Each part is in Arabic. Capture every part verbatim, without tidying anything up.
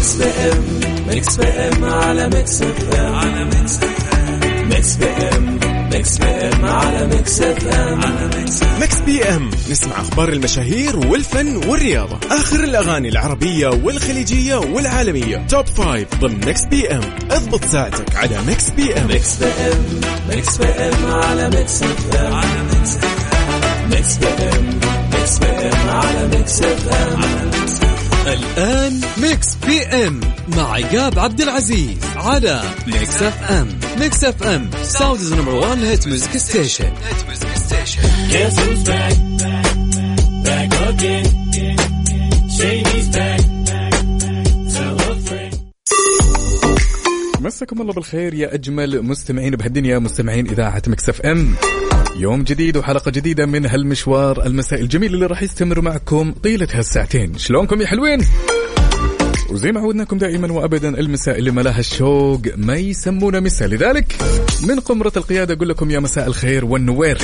ميكس بي ام ميكس بي ام على ميكس اف ام على ميكس اف ام ميكس بي ام ميكس بي ام على ميكس اف ام على ميكس ميكس بي ام نسمع اخبار المشاهير والفن والرياضه، اخر الاغاني العربيه والخليجيه والعالميه، توب فايف ضمن ميكس بي ام. اضبط ساعتك على ميكس بي ام. ميكس بي ام ميكس بي ام على ميكس اف ام على ميكس اف ام ميكس بي ام ميكس بي ام على ميكس اف ام. الآن ميكس بي ام مع عقاب عبد العزيز على ميكس اف ام. ميكس اف ام ساوندز نمبر وان هيت ميوزك ستيشن. Guess who's back? Back again. Shady's back. Tell a friend. مساكم الله بالخير يا أجمل مستمعين بهالدنيا، مستمعين إذاعة ميكس اف ام. يوم جديد وحلقة جديدة من هالمشوار المسائي الجميل اللي راح يستمر معكم طيلة هالساعتين. شلونكم يا حلوين؟ وزي ما عودناكم دائما وأبدا المساء اللي ملاها الشوق ما يسمونه مساء، لذلك من قمرة القيادة أقول لكم يا مساء الخير والنوير.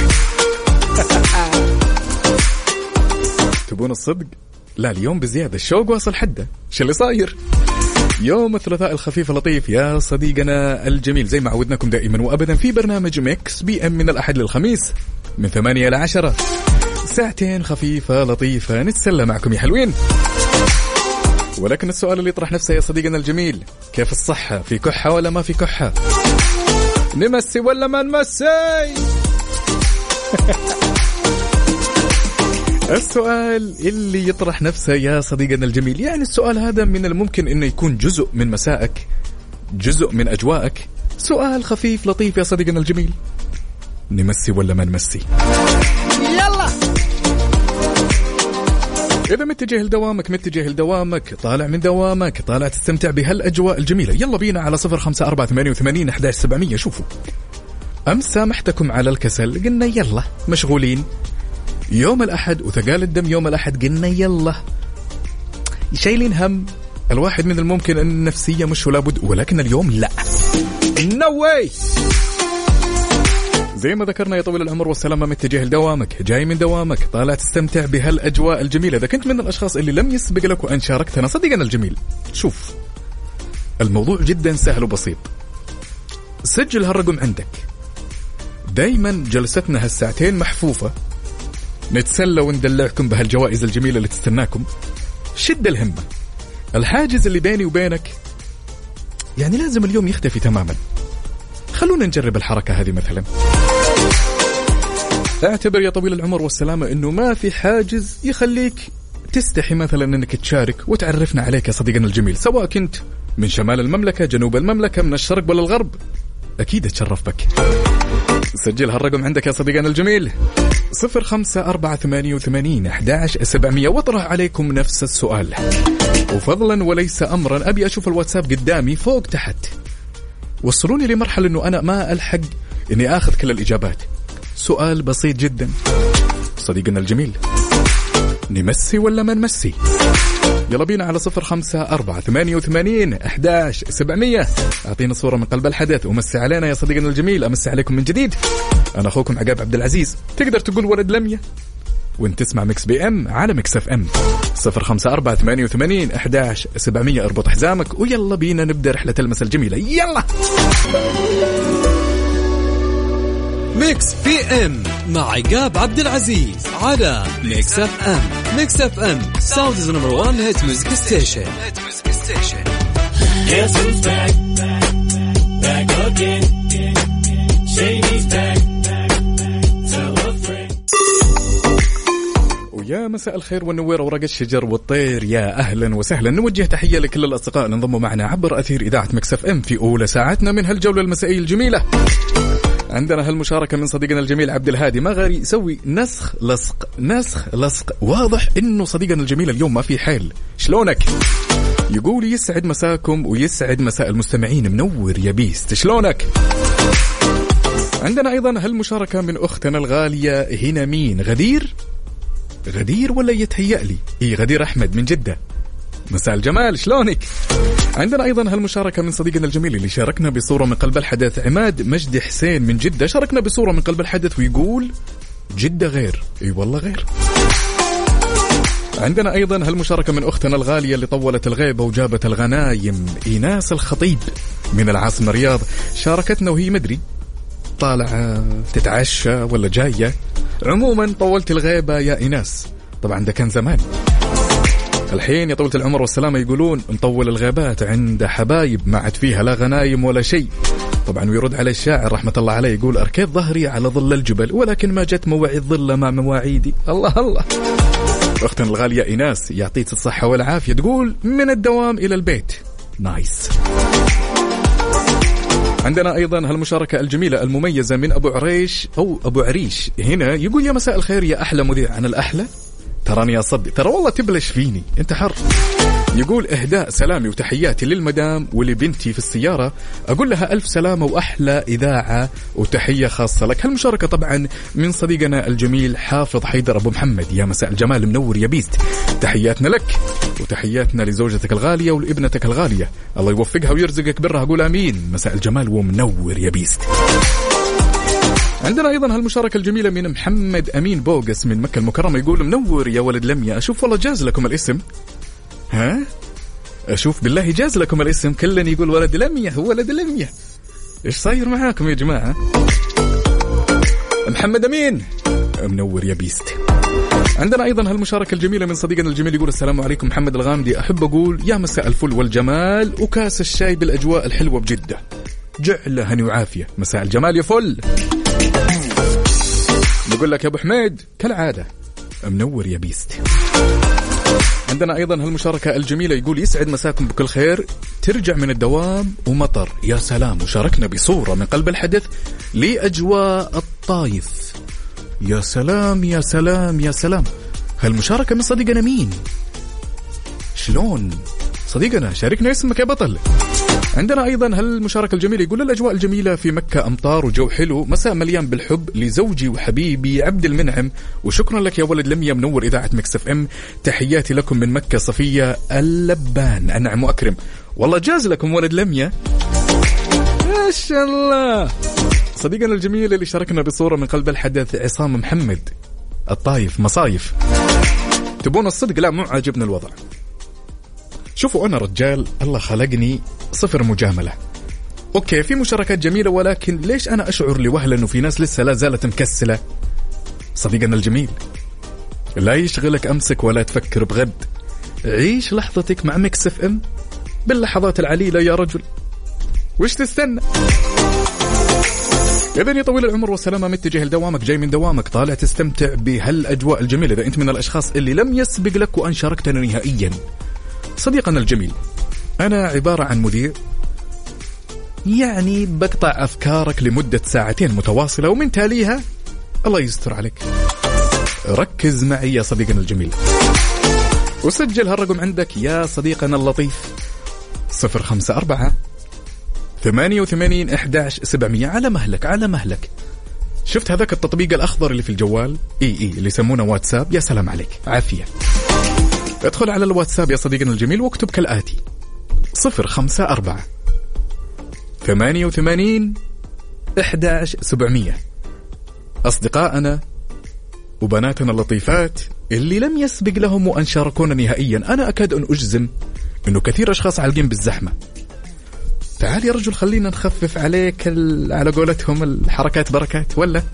تبون الصدق؟ لا اليوم بزيادة، الشوق واصل حده. شو اللي صاير؟ يوم الثلاثاء الخفيف اللطيف يا صديقنا الجميل، زي ما عودناكم دائما وأبدا في برنامج ميكس بي ام من الأحد للخميس من ثمانية إلى عشرة، ساعتين خفيفة لطيفة نتسلى معكم يا حلوين. ولكن السؤال اللي يطرح نفسه يا صديقنا الجميل، كيف الصحة؟ في كحة ولا ما في كحة؟ نمسي ولا ما نمسي؟ السؤال اللي يطرح نفسه يا صديقنا الجميل، يعني السؤال هذا من الممكن انه يكون جزء من مسائك، جزء من اجواءك. سؤال خفيف لطيف يا صديقنا الجميل، نمسي ولا ما نمسي؟ يلا إذا متجه لدوامك متجه لدوامك طالع من دوامك طالع تستمتع بهالأجواء الجميلة، يلا بينا على صفر خمسة أربعة ثمانية وثمانين أحد عشر سبعمية. شوفوا أمس سامحتكم على الكسل، قلنا يلا مشغولين يوم الأحد وثقال الدم يوم الأحد، قلنا يلا شايلين هم. الواحد من الممكن أن النفسية مش ولا بد، ولكن اليوم لا، no way. زي ما ذكرنا يا طويل العمر والسلامة، متجه لدوامك جاي من دوامك طالع تستمتع بهالأجواء الجميلة. إذا كنت من الأشخاص اللي لم يسبق لك وأن شاركتنا صديقنا الجميل، شوف الموضوع جدا سهل وبسيط. سجل هالرقم عندك، دايما جلستنا هالساعتين محفوفة، نتسلى وندلعكم بهالجوائز الجميلة اللي تستناكم. شد الهمة، الحاجز اللي بيني وبينك يعني لازم اليوم يختفي تماما. خلونا نجرب الحركة هذه مثلا. اعتبر يا طويل العمر والسلامة انه ما في حاجز يخليك تستحي مثلا انك تشارك وتعرفنا عليك يا صديقنا الجميل، سواء كنت من شمال المملكة جنوب المملكة من الشرق ولا الغرب، اكيد اتشرف بك. سجل هالرقم عندك يا صديقنا الجميل، صفر خمسة أربعة ثمانية وثمانين أحد عشر سبعمية. واطرح عليكم نفس السؤال، وفضلا وليس أمرا أبي أشوف الواتساب قدامي فوق تحت، وصلوني لمرحلة أنه أنا ما ألحق أني أخذ كل الإجابات. سؤال بسيط جدا صديقنا الجميل، نمسي ولا ما نمسي؟ يلا بينا على صفر خمسة أربعة ثمانية وثمانين أحد عشر سبعمية. أعطينا صورة من قلب الحدث ومسي علينا يا صديقنا الجميل. أمسي عليكم من جديد، أنا أخوكم عقاب عبد العزيز، تقدر تقول ولد لمية، وانت تسمع ميكس بي ام على ميكس اف ام. صفر خمسة أربعة ثمانية وثمانين أحد عشر سبعمية. اربط حزامك ويلا بينا نبدأ رحلة المساء الجميلة. يلا ميكس بي ام مع عقاب عبد العزيز على ميكس اف ام. ميكس اف ام ساوندز نمبر وان هيت ميوزك ستيشن. Guess who's back? Back again. Shady's back. Tell a friend. ويا مساء الخير والنوير ورق الشجر والطير، يا أهلا وسهلا. نوجه تحية لكل الأصدقاء اللي انضموا معنا عبر أثير إذاعة ميكس اف ام في أولى ساعتنا من هالجولة المسائية الجميلة. عندنا هالمشاركة من صديقنا الجميل عبد الهادي، ما غير يسوي نسخ لصق نسخ لصق. واضح إنه صديقنا الجميل اليوم ما في حيل. شلونك؟ يقول يسعد مساكم ويسعد مساء المستمعين، منور يا بيست، شلونك؟ عندنا أيضا هالمشاركة من أختنا الغالية هنا، مين؟ غدير غدير ولا يتهيأ لي إيه غدير أحمد من جدة، مساء الجمال، شلونك؟ عندنا أيضا هالمشاركة من صديقنا الجميل اللي شاركنا بصورة من قلب الحدث، عماد مجدي حسين من جدة، شاركنا بصورة من قلب الحدث ويقول جدة غير. اي والله غير. عندنا أيضا هالمشاركة من أختنا الغالية اللي طولت الغيبة وجابت الغنايم، إيناس الخطيب من العاصمة الرياض، شاركتنا وهي مدري طالعة تتعشى ولا جاية. عموما طولت الغيبة يا إيناس، طبعا ده كان زمان. الحين يا طولة العمر والسلامة يقولون مطول الغيبات عند حبايب ما عاد فيها لا غنايم ولا شيء. طبعا ويرد على الشاعر رحمة الله عليه يقول أركيت ظهري على ظل الجبل ولكن ما جت مواعيد ظل مع مواعيدي. الله الله. أختنا الغالية إيناس يعطيك الصحة والعافية تقول من الدوام إلى البيت. نايس. عندنا أيضا هالمشاركة الجميلة المميزة من أبو عريش أو أبو عريش هنا يقول يا مساء الخير يا أحلى مذيع عن الأحلى. تراني أصدق ترى والله تبلش فيني أنت حر. يقول إهداء سلامي وتحياتي للمدام ولبنتي في السيارة، أقول لها ألف سلامة وأحلى إذاعة وتحية خاصة لك. هالمشاركة طبعا من صديقنا الجميل حافظ حيدر أبو محمد. يا مساء الجمال منور يا بيست، تحياتنا لك وتحياتنا لزوجتك الغالية ولابنتك الغالية، الله يوفقها ويرزقك برها. أقول آمين. مساء الجمال ومنور يا بيست. عندنا أيضا هالمشاركة الجميلة من محمد أمين بوغس من مكة المكرمة يقول منور يا ولد لميا، أشوف والله جاز لكم الاسم. ها أشوف بالله جاز لكم الاسم، كلن يقول ولد لميا هو ولد لميا. إيش صاير معاكم يا جماعة؟ محمد أمين منور يا بيست. عندنا أيضا هالمشاركة الجميلة من صديقنا الجميل يقول السلام عليكم محمد الغامدي، أحب أقول يا مساء الفل والجمال وكاس الشاي بالأجواء الحلوة بجدة، جعله هني وعافية. مساء الجمال يا فل. نقول لك يا أبو حميد كالعادة منور يا بيست. عندنا أيضا هالمشاركة الجميلة يقول يسعد مساكم بكل خير، ترجع من الدوام ومطر يا سلام، وشاركنا بصورة من قلب الحدث لأجواء الطايف. يا سلام يا سلام يا سلام. هالمشاركة من صديقنا مين؟ شلون صديقنا؟ شاركنا اسمك يا بطل. عندنا أيضا هالمشاركة الجميلة يقول الأجواء الجميلة في مكة أمطار وجو حلو، مساء مليان بالحب لزوجي وحبيبي عبد المنعم، وشكرا لك يا ولد لميا منور إذاعة ميكس اف ام. تحياتي لكم من مكة صفية اللبان. أنعم وأكرم. والله جاز لكم ولد لميا ما شاء الله. صديقنا الجميل اللي شاركنا بصورة من قلب الحدث عصام محمد الطايف مصايف. تبون الصدق؟ لا مو عاجبنا الوضع. شوفوا أنا رجال الله خلقني صفر مجاملة، أوكي في مشاركات جميلة، ولكن ليش أنا أشعر لوهلة أنه في ناس لسه لا زالت مكسلة؟ صديقنا الجميل لا يشغلك أمسك ولا تفكر بغد، عيش لحظتك مع ميكس اف ام باللحظات العليلة يا رجل، وش تستنى؟ إذن يا طويل العمر والسلامة متجه لدوامك، جاي من دوامك طالع تستمتع بهالأجواء الجميلة. إذا أنت من الأشخاص اللي لم يسبق لك وأن شاركتنا نهائيا، صديقنا الجميل أنا عبارة عن مذيع يعني بقطع أفكارك لمدة ساعتين متواصلة، ومن تاليها الله يستر عليك. ركز معي يا صديقنا الجميل وسجل هالرقم عندك يا صديقنا اللطيف صفر خمسة أربعة ثمانية وثمانين أحد عشر سبعمية. على مهلك على مهلك. شفت هذاك التطبيق الأخضر اللي في الجوال إي إي اللي يسمونه واتساب؟ يا سلام عليك عافية. ادخل على الواتساب يا صديقنا الجميل واكتب كالآتي صفر خمسة أربعة ثمانية وثمانين أحد عشر سبعمية. أصدقائنا وبناتنا اللطيفات اللي لم يسبق لهم وأن شاركونا نهائيا، أنا أكاد أن أجزم أنه كثير أشخاص عالقين بالزحمة. تعال يا رجل خلينا نخفف عليك على قولتهم الحركات بركات، ولا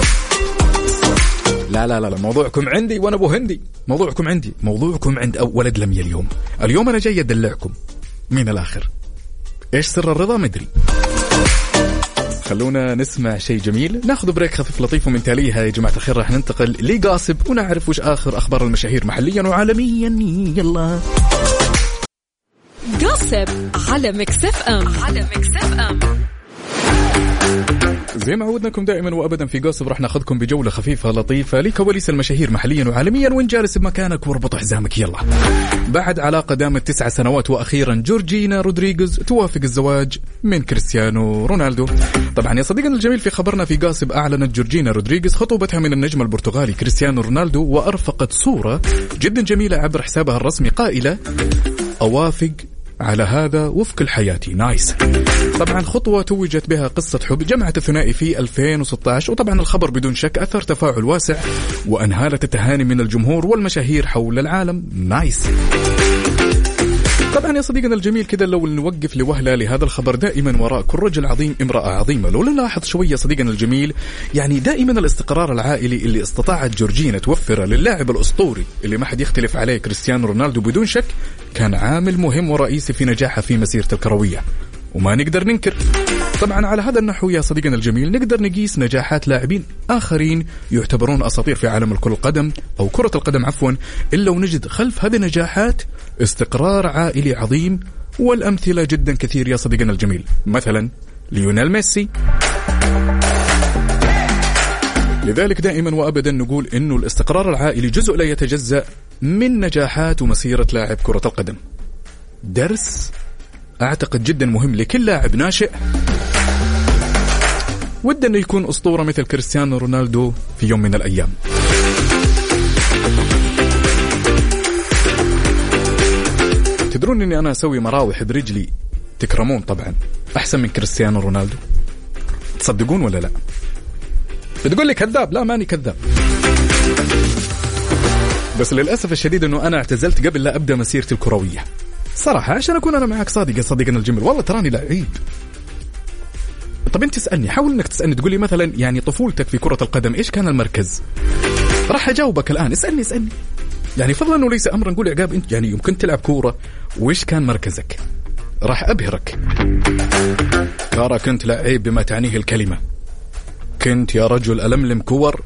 لا لا لا موضوعكم عندي وأنا أبو هندي. موضوعكم عندي موضوعكم عند أو ولد لم اليوم. اليوم أنا جاي أدلعكم من الآخر. إيش سر الرضا مدري. خلونا نسمع شيء جميل، ناخذ بريك خفيف لطيف، ومن تاليها يا جماعة الخير راح ننتقل لقاصب ونعرف وش آخر أخبار المشاهير محليا وعالميا. يلا قاصب على ميكس اف ام. على ميكس اف ام زي ما عودناكم دائما وابدا في قاصب راح ناخذكم بجوله خفيفه لطيفه لكواليس المشاهير محليا وعالميا، وين جالس بمكانك واربط حزامك. يلا. بعد علاقه دامت تسع سنوات واخيرا جورجينا رودريغيز توافق الزواج من كريستيانو رونالدو. طبعا يا صديقنا الجميل في خبرنا في قاصب اعلنت جورجينا رودريغيز خطوبتها من النجم البرتغالي كريستيانو رونالدو، وارفقت صوره جدا جميله عبر حسابها الرسمي قائله: اوافق على هذا وفق الحياتي. نايس. طبعا خطوة توجت بها قصة حب جمعت الثنائي في ألفين وستة عشر، وطبعا الخبر بدون شك أثر تفاعل واسع وأنهالت التهاني من الجمهور والمشاهير حول العالم. نايس. طبعا يا صديقنا الجميل كذا لو نوقف لوهلة لهذا الخبر، دائما وراء كل رجل عظيم امرأة عظيمة. لو نلاحظ شوية صديقنا الجميل، يعني دائما الاستقرار العائلي اللي استطاعت جورجينا توفره للاعب الأسطوري اللي ما حد يختلف عليه كريستيانو رونالدو بدون شك كان عامل مهم ورئيسي في نجاحه في مسيرته الكروية، وما نقدر ننكر. طبعا على هذا النحو يا صديقنا الجميل نقدر نقيس نجاحات لاعبين آخرين يعتبرون أساطير في عالم الكرة القدم أو كرة القدم عفوا، إلا ونجد خلف هذه النجاحات استقرار عائلي عظيم، والأمثلة جدا كثير يا صديقنا الجميل. مثلا ليونيل ميسي. لذلك دائما وأبدا نقول إنه الاستقرار العائلي جزء لا يتجزأ من نجاحات ومسيرة لاعب كرة القدم. درس أعتقد جدا مهم لكل لاعب ناشئ ود أنه يكون أسطورة مثل كريستيانو رونالدو في يوم من الأيام. تدرون أني أنا أسوي مراوح برجلي تكرمون طبعا أحسن من كريستيانو رونالدو، تصدقون ولا لا؟ بتقول لي كذاب؟ لا ماني كذاب، بس للأسف الشديد أنه أنا اعتزلت قبل لا أبدأ مسيرتي الكروية صراحة، عشان أكون أنا معك صادق يا صديقنا الجميل. والله تراني لعيب. طب أنت تسألني، حاول أنك تسألني تقول لي مثلا يعني طفولتك في كرة القدم إيش كان المركز؟ راح أجاوبك الآن. اسألني اسألني يعني فضلا وليس أمرا. نقول عقاب أنت يعني يمكن تلعب كورة وإيش كان مركزك؟ راح أبهرك. ترى كنت لعيب بما تعنيه الكلمة، كنت يا رجل ألملم كور.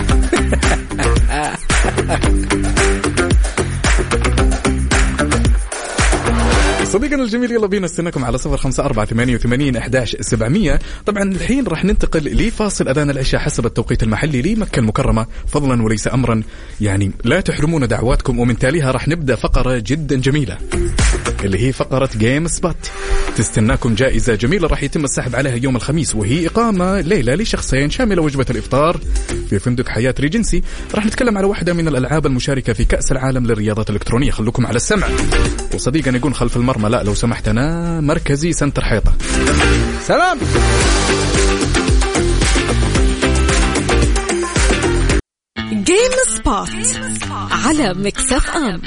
صديقنا الجميل يلا بينا استناكم على صفر خمسة أربعة ثمانية وثمانين أحداش سبعمية. طبعا الحين راح ننتقل لفاصل أذان العشاء حسب التوقيت المحلي لمكة المكرمة فضلا وليس أمرا، يعني لا تحرمونا دعواتكم. ومن تاليها راح نبدأ فقرة جدا جميلة اللي هي فقرة جيم سبوت. تستناكم جائزة جميلة راح يتم السحب عليها يوم الخميس، وهي إقامة ليلة لشخصين شاملة وجبة الإفطار في فندق حياة ريجنسي. راح نتكلم على واحدة من الألعاب المشاركة في كأس العالم للرياضات الإلكترونية. خلوكم على السمع. وصديقنا يقول خلف المرمى لا لو سمحت أنا مركزي سنتر حيطة. سلام. جيم سبوت على ميكس اف ام.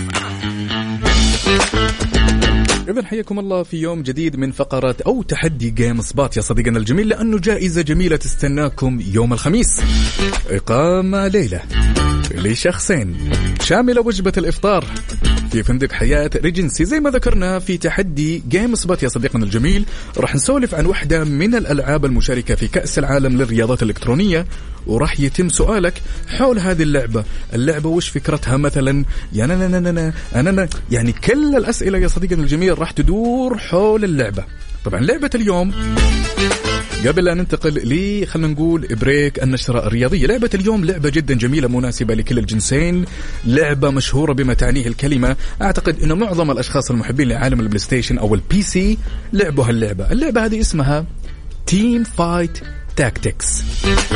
إذن حياكم الله في يوم جديد من فقرة أو تحدي جيم سبوت يا صديقنا الجميل، لأنه جائزة جميلة تستناكم يوم الخميس. إقامة ليلة لشخصين شاملة وجبة الإفطار في فندق حياة ريجنسي. زي ما ذكرنا في تحدي جيم سبوت يا صديقنا الجميل راح نسولف عن واحدة من الألعاب المشاركة في كأس العالم للرياضات الإلكترونية، وراح يتم سؤالك حول هذه اللعبة. اللعبة وش فكرتها مثلا؟ يا نا نا نا نا أنا نا يعني كل الأسئلة يا صديقنا الجميل راح تدور حول اللعبة. طبعا لعبة اليوم قبل أن ننتقل لي خلنا نقول بريك النشرة الرياضية. لعبة اليوم لعبة جدا جميلة مناسبة لكل الجنسين، لعبة مشهورة بما تعنيه الكلمة. أعتقد أن معظم الأشخاص المحبين لعالم البلاي ستيشن أو البي سي لعبوا هاللعبة. اللعبة هذه اسمها تيم فايت تاكتكس.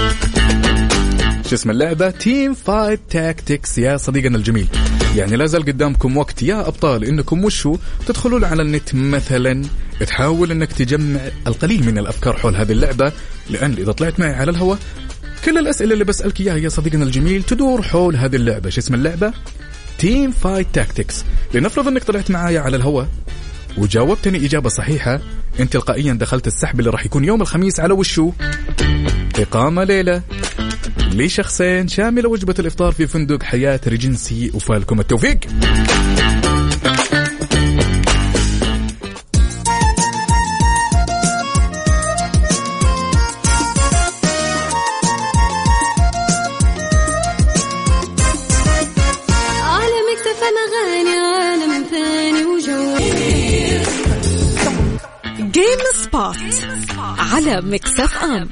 شو اسم اللعبة؟ تيم فايت تاكتكس يا صديقنا الجميل. يعني لازال قدامكم وقت يا أبطال إنكم وشو تدخلون على النت مثلا تحاول إنك تجمع القليل من الأفكار حول هذه اللعبة، لأن إذا طلعت معي على الهواء كل الأسئلة اللي بسألك إياها يا صديقنا الجميل تدور حول هذه اللعبة. شو اسم اللعبة؟ تيم فايت تاكتكس. لنفرض إنك طلعت معي على الهواء وجاوبتني إجابة صحيحة، أنت تلقائيا دخلت السحب اللي راح يكون يوم الخميس على وشو؟ إقامة ليلة لشخصين شاملة وجبة الإفطار في فندق حياة ريجنسي. وفالكم التوفيق. جيم سبوت على ميكس اف ام.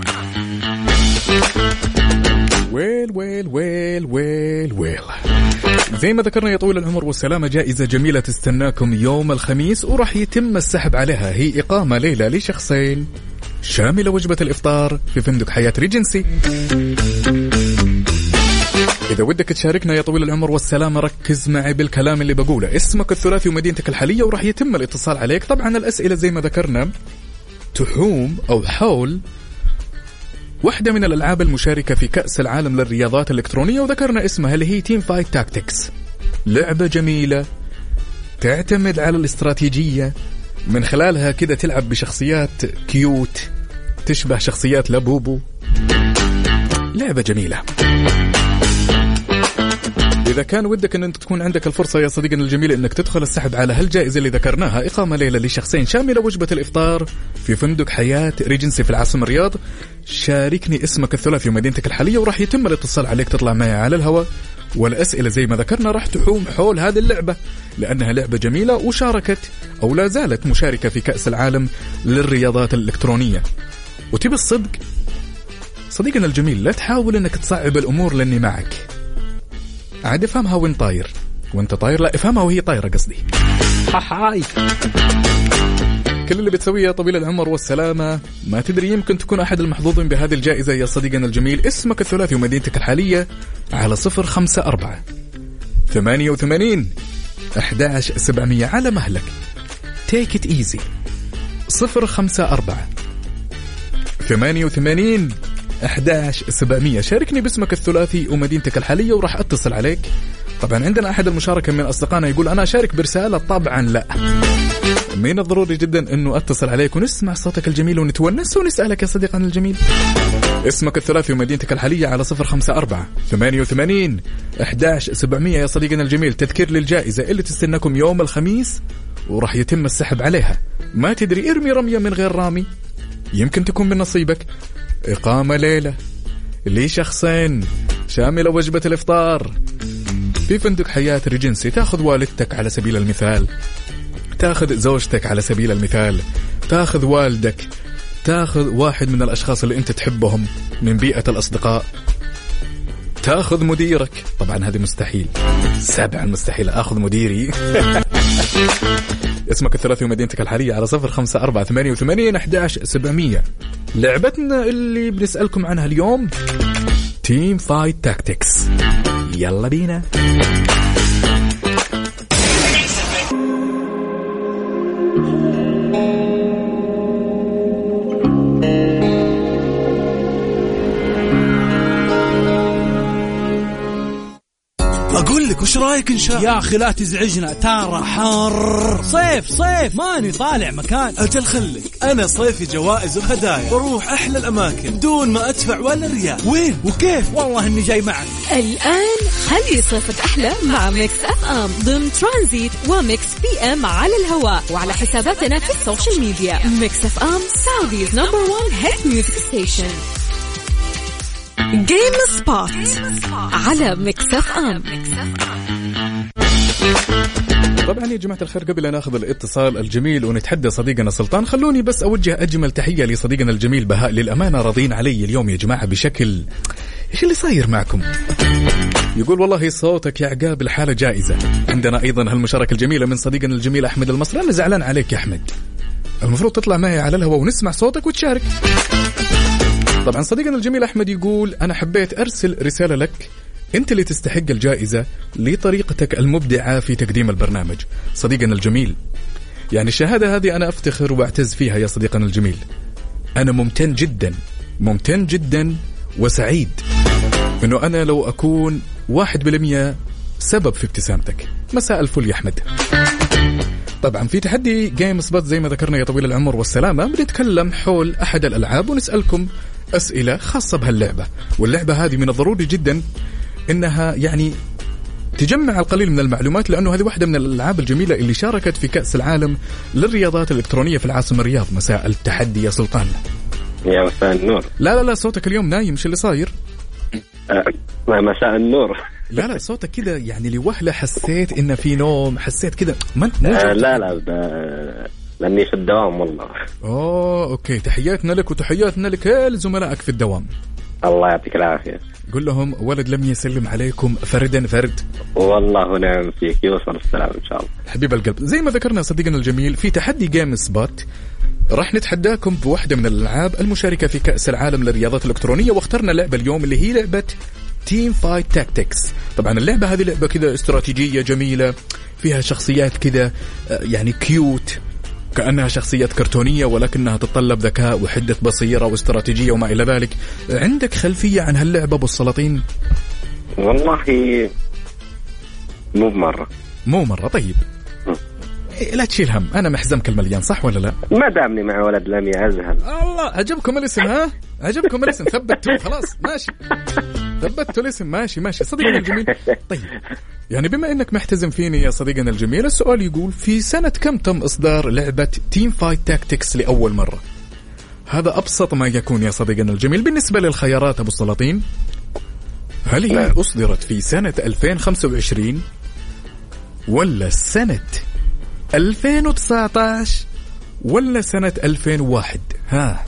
ويل ويل ويل ويل ويل زي ما ذكرنا يا طويل العمر والسلامة جائزة جميلة تستناكم يوم الخميس وراح يتم السحب عليها. هي إقامة ليلة لشخصين شاملة وجبة الإفطار في فندق حياة ريجنسي. إذا ودك تشاركنا يا طويل العمر والسلامة ركز معي بالكلام اللي بقوله، اسمك الثلاثي ومدينتك الحالية وراح يتم الاتصال عليك. طبعا الأسئلة زي ما ذكرنا تحوم أو حول واحدة من الألعاب المشاركة في كأس العالم للرياضات الإلكترونية، وذكرنا اسمها اللي هي تيم فايت تاكتكس. لعبة جميلة تعتمد على الاستراتيجية، من خلالها كده تلعب بشخصيات كيوت تشبه شخصيات لابوبو. لعبة جميلة. إذا كان ودك أن أنت تكون عندك الفرصة يا صديقنا الجميل أنك تدخل السحب على هالجائزة اللي ذكرناها، إقامة ليلة لشخصين شاملة وجبة الإفطار في فندق حياة ريجنسي في العاصمة الرياض، شاركني اسمك الثلاثي ومدينتك الحالية وراح يتم الاتصال عليك تطلع معي على الهواء. والأسئلة زي ما ذكرنا راح تحوم حول هذه اللعبة لأنها لعبة جميلة وشاركت أو لا زالت مشاركة في كأس العالم للرياضات الإلكترونية. وتبي الصدق صديقنا الجميل لا تحاول أنك تصعب الأمور لأني معك، عاد افهمها وين طاير وانت طاير، لا افهمها وهي طايرة قصدي. هاي كل اللي بتسويه يا طويل العمر والسلامة ما تدري يمكن تكون أحد المحظوظين بهذه الجائزة يا صديقنا الجميل. اسمك الثلاثي ومدينتك الحالية على صفر خمسة أربعة ثمانية وثمانين أحد عشر سبعمية على مهلك. take it easy. صفر خمسة أربعة ثمانية وثمانين أحد عشر سبعمية. شاركني باسمك الثلاثي ومدينتك الحالية وراح أتصل عليك. طبعا عندنا أحد المشاركة من أصدقائنا يقول أنا أشارك برسالة، طبعا لا، من الضروري جدا أنه أتصل عليك ونسمع صوتك الجميل ونتونس ونسألك يا صديقنا الجميل اسمك الثلاثي ومدينتك الحالية على صفر خمسة أربعة ثمانية وثمانين أحد عشر سبعمية. يا صديقنا الجميل تذكير للجائزة اللي تستناكم يوم الخميس وراح يتم السحب عليها، ما تدري ارمي رمية من غير رامي يمكن تكون من نصيبك. إقامة ليلة لشخصين شاملة وجبة الإفطار في فندق حياة ريجنسي، تأخذ والدتك على سبيل المثال، تأخذ زوجتك على سبيل المثال، تأخذ والدك، تأخذ واحد من الأشخاص اللي أنت تحبهم من بيئة الأصدقاء، تأخذ مديرك. طبعا هذه مستحيل، سابع المستحيل أخذ مديري. اسمك الثلاثي ومدينتك الحالية على صفر خمسة أربعة ثمانية وثمانين أحد عشر سبعمية. لعبتنا اللي بنسألكم عنها اليوم تيم فايت تاكتكس. يلا بينا. أقول لك وش رأيك إن شاء يا أخي لا تزعجنا ترى حر. صيف صيف ماني طالع مكان. أجل خلك أنا صيفي جوائز وهدايا بروح أحلى الأماكن دون ما أدفع ولا ريال. وين وكيف؟ والله إني جاي معك. الآن خلي صيفك أحلى مع ميكس أف أم ضمن ترانزيت وميكس بي أم على الهواء وعلى حساباتنا في السوشيال ميديا. ميكس أف أم سعوديز نمبر وان هيت ميوزك ستيشن. جيم سبوت على ميكس أف أم. طبعا يا جماعة الخير قبل أن ناخذ الاتصال الجميل ونتحدى صديقنا سلطان خلوني بس أوجه أجمل تحية لصديقنا الجميل بهاء. للأمانة راضين علي اليوم يا جماعة بشكل إيش اللي صاير معكم. يقول والله صوتك يا عقاب الحالة جائزة. عندنا أيضا هالمشاركة الجميلة من صديقنا الجميل أحمد المصري. أنا زعلان عليك يا أحمد، المفروض تطلع معي على الهواء ونسمع صوتك وتشارك. طبعا صديقنا الجميل أحمد يقول أنا حبيت أرسل رسالة لك، أنت اللي تستحق الجائزة لطريقتك المبدعة في تقديم البرنامج. صديقنا الجميل يعني الشهادة هذه أنا أفتخر وأعتز فيها يا صديقنا الجميل. أنا ممتن جدا ممتن جدا وسعيد أنه أنا لو أكون واحد بالمية سبب في ابتسامتك. مساء الفل يا أحمد. طبعا في تحدي جيم سبوت زي ما ذكرنا يا طويل العمر والسلامة بنتكلم حول أحد الألعاب ونسألكم أسئلة خاصة بهاللعبة. واللعبة هذه من الضروري جدا إنها يعني تجمع القليل من المعلومات لأنه هذه واحدة من الألعاب الجميلة اللي شاركت في كأس العالم للرياضات الإلكترونية في العاصمة الرياض. مساء التحدي يا سلطان. يا مساء النور. لا لا لا صوتك اليوم نايم، شو اللي صاير؟ أه مساء النور. لا لا صوتك كده يعني لوهلة حسيت إن في نوم، حسيت كده ما أنت أه لا لا لأني في الدوام والله. أوه أوكي، تحياتنا لك وتحياتنا لكل زملائك في الدوام. الله يعطيك العافية. قل لهم ولد لم يسلم عليكم فردا فرد. والله نعم فيك، يوصل السلام إن شاء الله. حبيب القلب زي ما ذكرنا صديقنا الجميل في تحدي جيم سبوت راح نتحداكم بواحدة من الألعاب المشاركة في كأس العالم للرياضات الإلكترونية، واخترنا لعبة اليوم اللي هي لعبة تيم فايت تاكتكس. طبعا اللعبة هذه لعبة كذا استراتيجية جميلة، فيها شخصيات كذا يعني كيوت كأنها شخصيات كرتونية، ولكنها تتطلب ذكاء وحدة بصيرة واستراتيجية وما إلى ذلك. عندك خلفية عن هاللعبة أبو السلاطين؟ والله مو مرة مو مرة. طيب لا تشيل هم، أنا محزمك المليان صح ولا لا؟ ما دامني مع ولد لم يعزهل. الله عجبكم الاسم ها؟ عجبكم الاسم، ثبتوا خلاص ماشي، ثبتوا الاسم ماشي ماشي صديقنا الجميل. طيب يعني بما انك محتزم فيني يا صديقنا الجميل، السؤال يقول في سنة كم تم إصدار لعبة تيم فايت تاكتكس لأول مرة؟ هذا أبسط ما يكون يا صديقنا الجميل. بالنسبة للخيارات أبو السلاطين، هل هي أصدرت في سنة ألفين وخمسة وعشرين ولا سنة ألفين وتسعة عشر ولا سنة ألفين وواحد؟ ها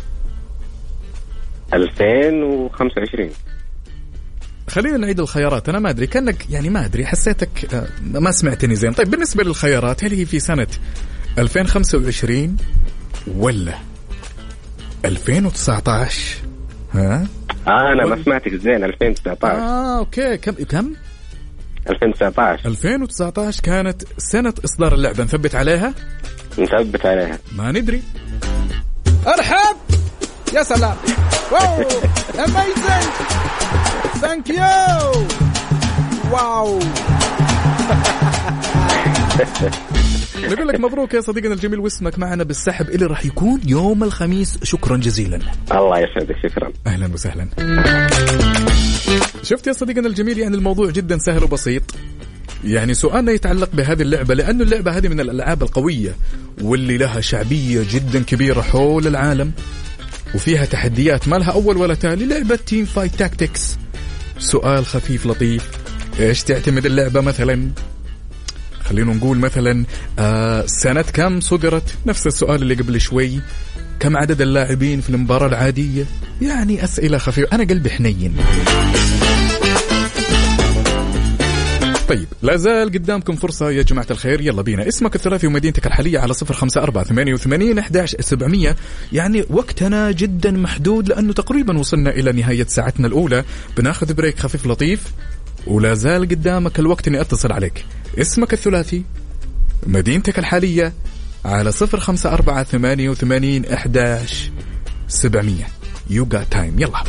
ألفين وخمسة وعشرين. خلينا نعيد الخيارات، أنا ما أدري كأنك يعني ما أدري حسيتك ما سمعتني زين. طيب بالنسبة للخيارات، هل هي في سنة ألفين وخمسة وعشرين ولا ألفين وتسعة عشر؟ ها آه أنا ما سمعتك زين. ألفين وتسعة عشر. آه أوكي. كم كم ألفين وتسعة عشر. ألفين وتسعة عشر كانت سنة إصدار اللعبة. نثبت عليها؟ نثبت عليها. ما ندري. أرحب يا سلام. واو amazing thank you واو. نقول لك مبروك يا صديقنا الجميل، واسمك معنا بالسحب اللي راح يكون يوم الخميس. شكرا جزيلا. الله يسعدك. شكرا. أهلا وسهلا. شفت يا صديقنا الجميل، يعني الموضوع جدا سهل وبسيط. يعني سؤالنا يتعلق بهذه اللعبة، لأن اللعبة هذه من الألعاب القوية واللي لها شعبية جدا كبيرة حول العالم، وفيها تحديات ما لها أول ولا تالي. لعبة تيم فايت تاكتكس. سؤال خفيف لطيف، إيش تعتمد اللعبة مثلا؟ خلينا نقول مثلا آه سنة كم صدرت؟ نفس السؤال اللي قبل شوي. كم عدد اللاعبين في المباراة العادية؟ يعني أسئلة خفيفة، أنا قلبي حنين. طيب لا زال قدامكم فرصة يا جماعة الخير، يلا بينا. اسمك الثلاثي ومدينتك الحالية على صفر خمسة أربعة ثمانية وثمانين أحد عشر سبعمية. يعني وقتنا جدا محدود لأنه تقريبا وصلنا إلى نهاية ساعتنا الأولى. بناخذ بريك خفيف لطيف، ولا زال قدامك الوقت إني أتصل عليك. اسمك الثلاثي مدينتك الحالية على صفر خمسة أربعة ثمانية وثمانين أحد عشر سبعمية. You got time. يلا.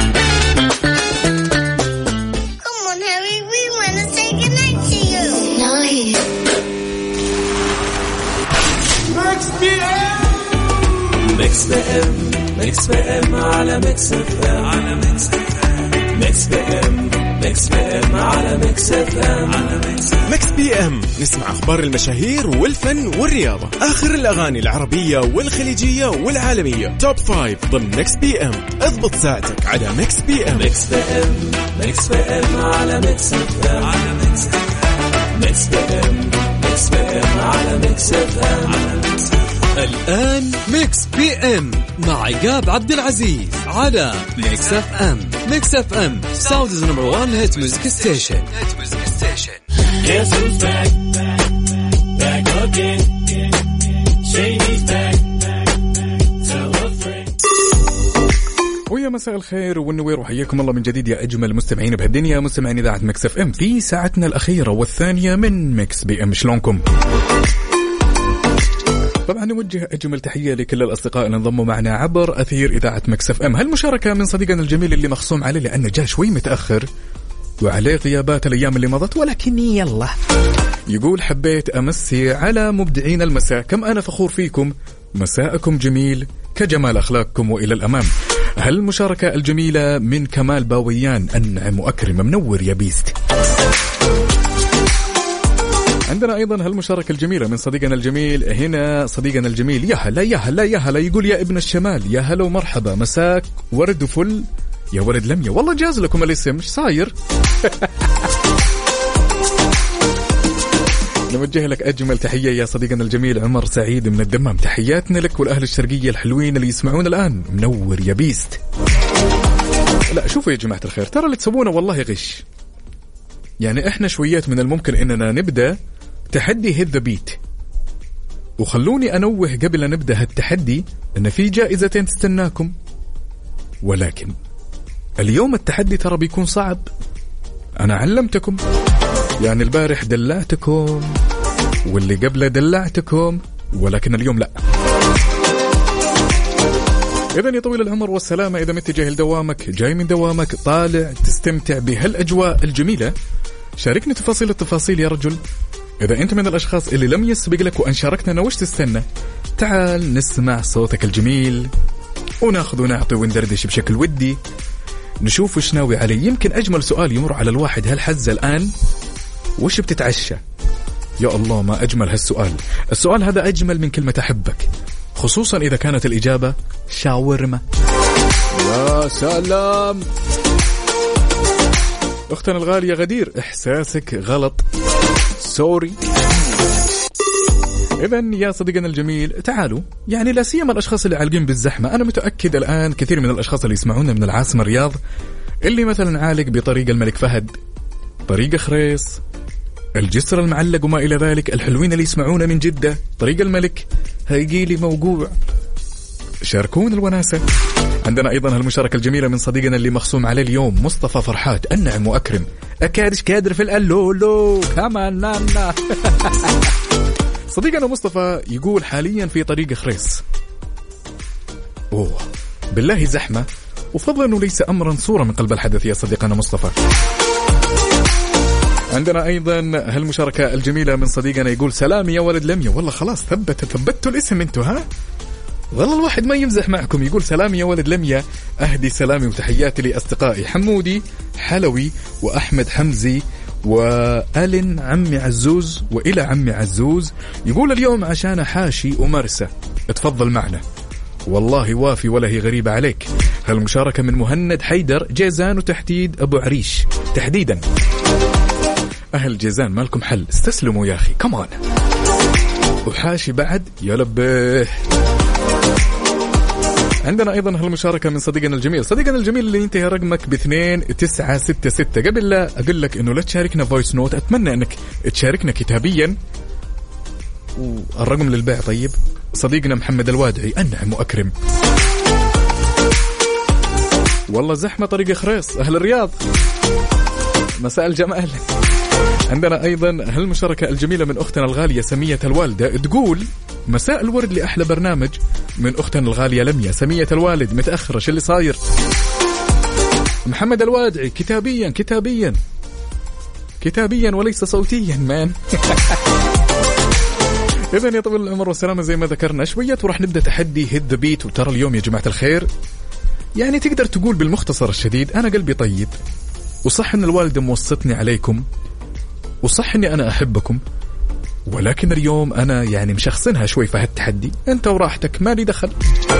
ميكس بي ام ميكس بي ام على ميكس اف ام على ميكس اف ام ميكس بي ام ميكس بي ام على ميكس اف ام على ميكس ميكس بي ام. نسمع اخبار المشاهير والفن والرياضة، اخر الاغاني العربية والخليجية والعالمية، توب فايف ضمن ميكس بي ام. اضبط ساعتك على ميكس بي ام. ميكس بي ام ميكس بي ام على ميكس اف ام على ميكس اف ام ميكس بي ام ميكس بي ام على ميكس اف ام على ميكس اف ام. الآن ميكس بي ام مع عقاب عبد العزيز على ميكس اف ام. ميكس اف ام ساوندز نمبر وان هيت ميوزك ستيشن. Guess who's back, back again. Shady's back, tell a friend. ويا مساء الخير والنوير، وحياكم الله من جديد يا أجمل مستمعين بهالدنيا، مستمعين إذاعة ميكس اف ام في ساعتنا الأخيرة والثانية من ميكس بي ام. شلونكم؟ طبعا نوجه أجمل تحية لكل الأصدقاء اللي انضموا معنا عبر أثير إذاعة ميكس اف ام. هالمشاركة من صديقنا الجميل اللي مخصوم عليه لأنه جاء شوي متأخر وعليه غيابات الأيام اللي مضت، ولكن يلا. يقول حبيت أمسي على مبدعين المساء، كم أنا فخور فيكم، مساءكم جميل كجمال أخلاقكم وإلى الأمام. هالمشاركة الجميلة من كمال باويان، أنعم وأكرم، منور يا بيست. عندنا أيضا هالمشاركة الجميلة من صديقنا الجميل هنا، صديقنا الجميل يا هلا يا هلا يا هلا، يقول يا ابن الشمال يا هلا ومرحبا، مساك ورد وفل يا ولد لمية. والله جاز لكم الاسم، مش صاير؟ نوجه لك أجمل تحية يا صديقنا الجميل عمر سعيد من الدمام. تحياتنا لك والأهل الشرقية الحلوين اللي يسمعون الآن، منور يا بيست. لا شوفوا يا جماعة الخير، ترى اللي تسوونه والله غش. يعني احنا شويات من الممكن اننا نبدأ تحدي هيد ذا بيت، وخلوني انوه قبل ان نبدأ هالتحدي ان في جائزتين تستناكم، ولكن اليوم التحدي ترى بيكون صعب أنا علمتكم، يعني البارح دلعتكم واللي قبله دلعتكم، ولكن اليوم لا. إذن يا طويل العمر والسلامة، إذا متجه لدوامك، جاي من دوامك، طالع تستمتع بهالأجواء الجميلة، شاركني تفاصيل التفاصيل يا رجل. إذا أنت من الأشخاص اللي لم يسبق لك وأن شاركتنا وش تستنى؟ تعال نسمع صوتك الجميل وناخذ ونعطي وندردش بشكل ودي، نشوف وش ناوي عليه. يمكن أجمل سؤال يمر على الواحد هالحزة الآن، وش بتتعشى؟ يا الله ما أجمل هالسؤال. السؤال هذا أجمل من كلمة أحبك، خصوصا إذا كانت الإجابة شاورما. يا سلام. أختنا الغالية غدير، إحساسك غلط، سوري. إذن يا صديقنا الجميل تعالوا، يعني لا سيما الأشخاص اللي عالقين بالزحمة. أنا متأكد الآن كثير من الأشخاص اللي يسمعونا من العاصمة الرياض، اللي مثلا عالق بطريق الملك فهد، طريق خريص، الجسر المعلق وما إلى ذلك. الحلوين اللي يسمعونا من جدة، طريق الملك، هيجيلي موقوع، شاركون الوناسة. عندنا أيضا هالمشاركة الجميلة من صديقنا اللي مخصوم عليه اليوم، مصطفى فرحات، النعم وأكرم، أكادش كادر في الألولو كمان نانا. صديقنا مصطفى يقول حاليا في طريق خريص، أوه بالله زحمة، وفضلا أنه ليس أمرا صورة من قلب الحدث يا صديقنا مصطفى. عندنا أيضا هالمشاركة الجميلة من صديقنا يقول سلام يا ولد لميا، والله خلاص ثبت ثبتوا الاسم انتو، ها والله الواحد ما يمزح معكم. يقول سلام يا ولد لميا، أهدي سلامي وتحياتي لأصدقائي حمودي حلوي وأحمد حمزي وألن عمي عزوز وإلى عمي عزوز. يقول اليوم عشان حاشي ومرسى، اتفضل معنا، والله وافي ولا هي غريبة عليك. هالمشاركة من مهند حيدر، جيزان وتحديد أبو عريش تحديدا. أهل جيزان مالكم حل، استسلموا يا أخي كمان. وحاشي بعد يا لبيه. عندنا أيضا هالمشاركة من صديقنا الجميل، صديقنا الجميل اللي ينتهي رقمك باثنين تسعة ستة ستة. قبل لا أقول لك إنه لا تشاركنا فويس نوت، أتمنى إنك تشاركنا كتابيا، والرقم للبيع. طيب صديقنا محمد الوادعي، أنعم وأكرم، والله زحمة طريق خريص، أهل الرياض، مساء الجمال. عندنا أيضا هالمشاركة الجميلة من أختنا الغالية سمية الوالدة، تقول مساء الورد لأحلى برنامج، من أختنا الغالية لميا. سمية الوالد متأخرة، شو اللي صاير؟ محمد الوادعي كتابيا كتابيا كتابيا وليس صوتيا مان. إذن يا طويل العمر والسلامة، زي ما ذكرنا شوية وراح نبدأ تحدي هيد ذا بيت. وترى اليوم يا جماعة الخير يعني تقدر تقول بالمختصر الشديد، أنا قلبي طيب، وصح إن الوالدة موصتني عليكم، وصح إني أنا أحبكم، ولكن اليوم أنا يعني مشخصنها شوي في هالتحدي، أنت وراحتك مالي دخل.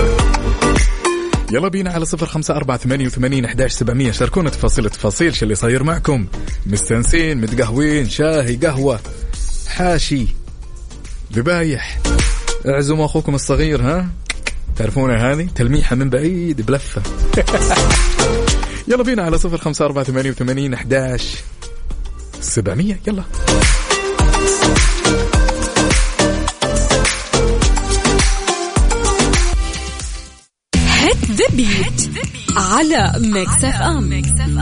يلا بينا على صفر خمسة أربعة ثمانية وثمانين أحداش سبعمية، شاركونا تفاصيل التفاصيل، شو اللي صاير معكم، مستنسين، متقهوين، شاهي، قهوة، حاشي، ذبايح، اعزموا أخوكم الصغير، ها تعرفونها هذه تلميحة من بعيد بلفة. يلا بينا على صفر خمسة أربعة ثمانية وثمانين أحداش سبعمية. يلا هيت ذا بيت على ميكس اف ام.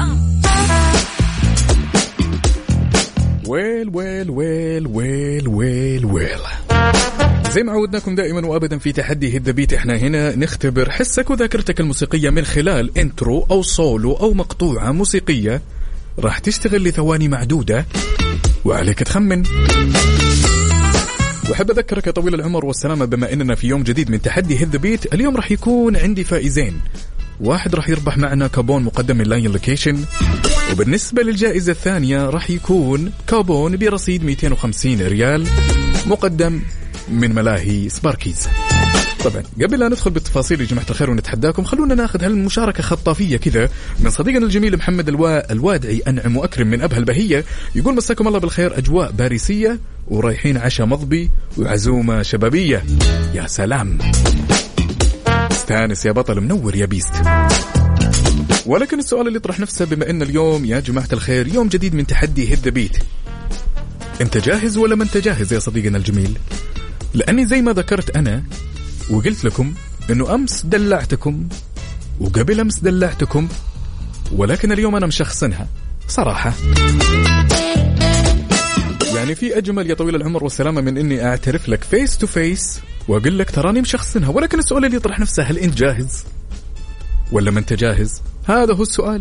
ويل ويل ويل ويل ويل ويل. زي ما عودناكم دائما وابدا في تحدي هيد ذا بيت، احنا هنا نختبر حسك وذاكرتك الموسيقية من خلال انترو او سولو او مقطوعة موسيقية راح تشتغل لثواني معدودة وعليك تخمن. وأحب أذكرك يا طويل العمر والسلامة، بما أننا في يوم جديد من تحدي هيد ذا بيت، اليوم راح يكون عندي فائزين، واحد راح يربح معنا كابون مقدم من لاين لوكيشن، وبالنسبة للجائزة الثانية راح يكون كابون برصيد مئتين وخمسين ريال مقدم من ملاهي سباركيز. طبعا قبل لا ندخل بالتفاصيل يا جماعة الخير ونتحداكم، خلونا ناخذ هالمشاركة خطافية كذا من صديقنا الجميل محمد الوا... الوادعي، أنعم وأكرم من أبها البهية. يقول مساكم الله بالخير، أجواء باريسية ورايحين عشاء مضبي وعزومة شبابية. يا سلام، استانس يا بطل، منور يا بيست. ولكن السؤال اللي يطرح نفسه، بما أن اليوم يا جماعة الخير يوم جديد من تحدي هيد ذا بيت، أنت جاهز ولا ما أنت جاهز يا صديقنا الجميل؟ لأني زي ما ذكرت أنا وقلت لكم أنه أمس دلعتكم وقبل أمس دلعتكم، ولكن اليوم أنا مشخصنها، صراحة يعني في أجمل يا طويل العمر والسلامة من إني أعترف لك فيس تو فيس وأقول لك تراني مشخصنها. ولكن السؤال اللي يطرح نفسه، هل أنت جاهز ولا ما أنت جاهز؟ هذا هو السؤال.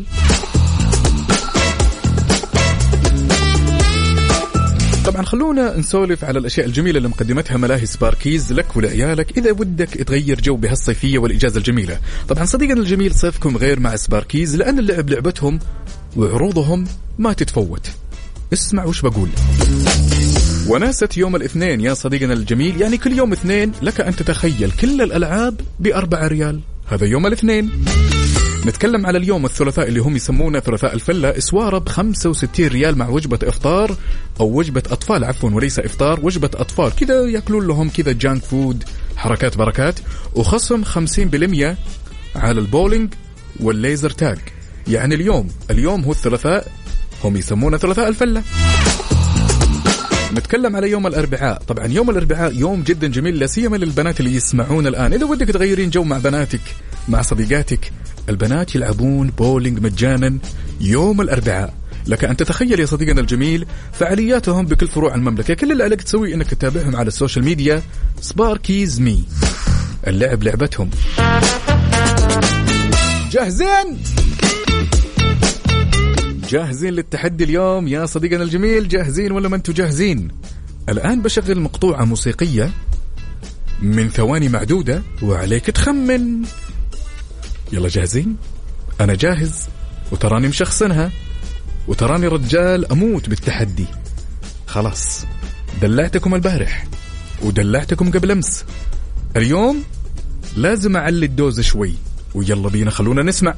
طبعا خلونا نسولف على الأشياء الجميلة اللي مقدمتها ملاهي سباركيز لك ولعيالك إذا ودك تغير جو بهالصيفية والإجازة الجميلة. طبعا صديقنا الجميل، صيفكم غير مع سباركيز، لأن اللعب لعبتهم وعروضهم ما تتفوت. اسمع وش بقول. وناسة يوم الاثنين يا صديقنا الجميل، يعني كل يوم اثنين لك أن تتخيل كل الألعاب بأربعة ريال. هذا يوم الاثنين. نتكلم على اليوم الثلاثاء اللي هم يسمونه ثلاثاء الفلة، اسوارة بخمسة وستين ريال مع وجبة إفطار أو وجبة أطفال، عفوا وليس إفطار، وجبة أطفال كذا يأكلون لهم كذا جانك فود، حركات بركات، وخصم خمسين بالمية على البولينج والليزر تاج. يعني اليوم اليوم هو الثلاثاء، هم يسمونه ثلاثاء الفلة. نتكلم على يوم الأربعاء. طبعا يوم الأربعاء يوم جدا جميل، لا سيما للبنات اللي يسمعون الآن. إذا ودك تغيرين جو مع بناتك مع صديقاتك، البنات يلعبون بولينج مجانا يوم الأربعاء. لك أن تتخيل يا صديقنا الجميل فعالياتهم بكل فروع المملكة. كل اللي عليك تسوي إنك تتابعهم على السوشيال ميديا سباركيز مي. اللعب لعبتهم. جاهزين؟ جاهزين للتحدي اليوم يا صديقنا الجميل؟ جاهزين ولا ما انتوا جاهزين؟ الآن بشغل مقطوعة موسيقية من ثواني معدودة وعليك تخمن. يلا جاهزين؟ أنا جاهز وتراني مشخصنها وتراني رجال أموت بالتحدي. خلاص دلعتكم البارح ودلعتكم قبل أمس، اليوم لازم أعلي الدوز شوي. ويلا بينا خلونا نسمع.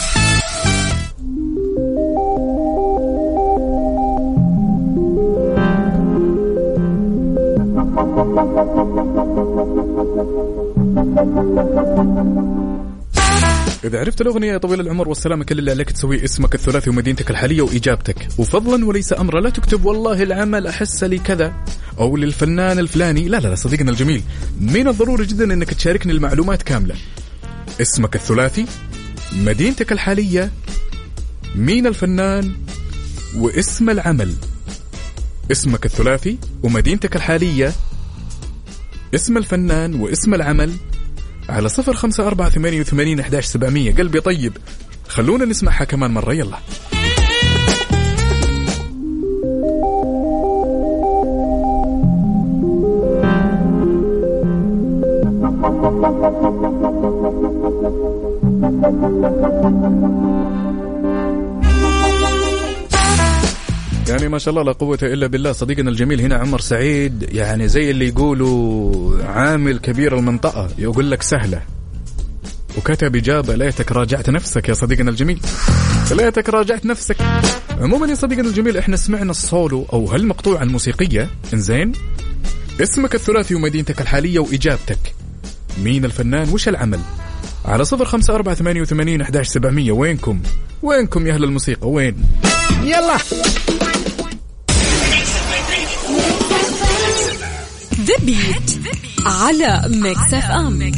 إذا عرفت الأغنية يا طويل العمر والسلامة، كل اللي عليك تسوي اسمك الثلاثي ومدينتك الحالية وإجابتك، وفضلا وليس أمرا لا تكتب والله العمل أحس لي كذا أو للفنان الفلاني. لا لا لا صديقنا الجميل، من الضروري جدا أنك تشاركني المعلومات كاملة. اسمك الثلاثي، مدينتك الحالية، مين الفنان، واسم العمل. اسمك الثلاثي ومدينتك الحالية، اسم الفنان واسم العمل، على صفر خمسة أربعة ثمانية وثمانين أحد عشر سبعمية. قلبي طيب، خلونا نسمعها كمان مرة. يلا يعني ما شاء الله لا قوة إلا بالله. صديقنا الجميل هنا عمر سعيد، يعني زي اللي يقولوا عامل كبير المنطقة، يقول لك سهلة، وكتب إجابة ليتك راجعت نفسك يا صديقنا الجميل، ليتك راجعت نفسك. عموما يا صديقنا الجميل احنا سمعنا الصولو أو هالمقطوعة الموسيقية، إنزين اسمك الثلاثي ومدينتك الحالية وإجابتك، مين الفنان وش العمل، على صفر خمسة أربعة ثمانية وثمانين أحد عشر سبعمية. وينكم وينكم يا أهل الموسيقى وين؟ يلا The Beat على ميكس اف ام.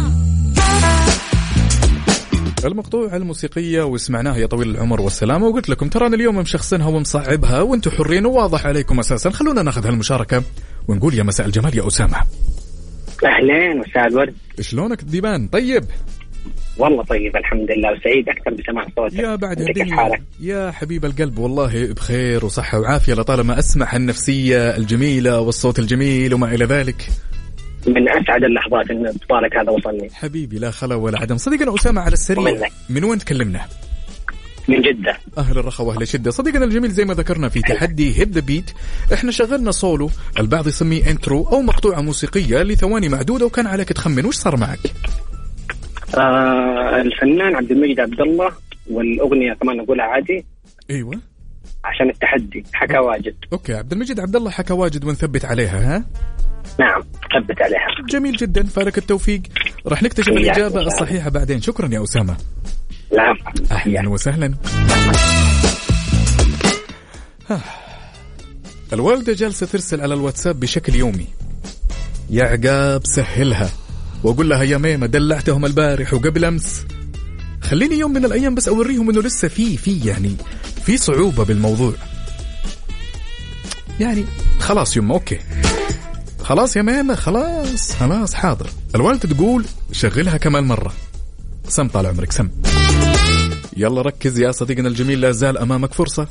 المقطوعة الموسيقية وسمعناها يا طويل العمر والسلامة، وقلت لكم ترى اليوم مشخصنها ومصعبها وانتم حرين وواضح عليكم أساسا. خلونا ناخذ هالمشاركة ونقول يا مساء الجمال يا أسامة. أهلين مساء الورد، شلونك ديبان؟ طيب والله طيب الحمد لله، وسعيد أكثر بسماع صوتك. يا بعد الدنيا يا حبيب القلب، والله بخير وصحة وعافية لطالما أسمع النفسية الجميلة والصوت الجميل وما إلى ذلك. من أسعد اللحظات إن اتصالك هذا وصلني حبيبي، لا خلا ولا عدم. صديقنا أسامة على السريع، من وين تكلمنا؟ من جدة. أهل الرخاء وأهل الشدة. صديقنا الجميل زي ما ذكرنا في تحدي هيب ذا بيت، إحنا شغلنا صولو، البعض يسميه انترو أو مقطوعة موسيقية لثواني معدودة، وكان عليك تخمن وش صار معك. آه الفنان عبد المجيد عبد الله، والأغنية كمان نقولها عادي. أيوة عشان التحدي حكى واجد. أوكي، عبد المجيد عبد الله حكى واجد ونثبت عليها. ها نعم ثبت عليها. جميل جدا، فالك التوفيق. راح نكتشف الإجابة الصحيحة بعدين. شكرا يا أسامة. لا أهلا وسهلا. الوالدة جالسة ترسل على الواتساب بشكل يومي، يا عقاب سهلها، وأقول لها يا ميمة دلعتهم البارح وقبل أمس، خليني يوم من الأيام بس أوريهم إنه لسه في في يعني في صعوبة بالموضوع يعني. خلاص يما أوكي خلاص يا ماما خلاص خلاص حاضر. الوالدة تقول شغلها كمان مرة. سم طال عمرك سم. يلا ركز يا صديقنا الجميل، لا زال أمامك فرصة.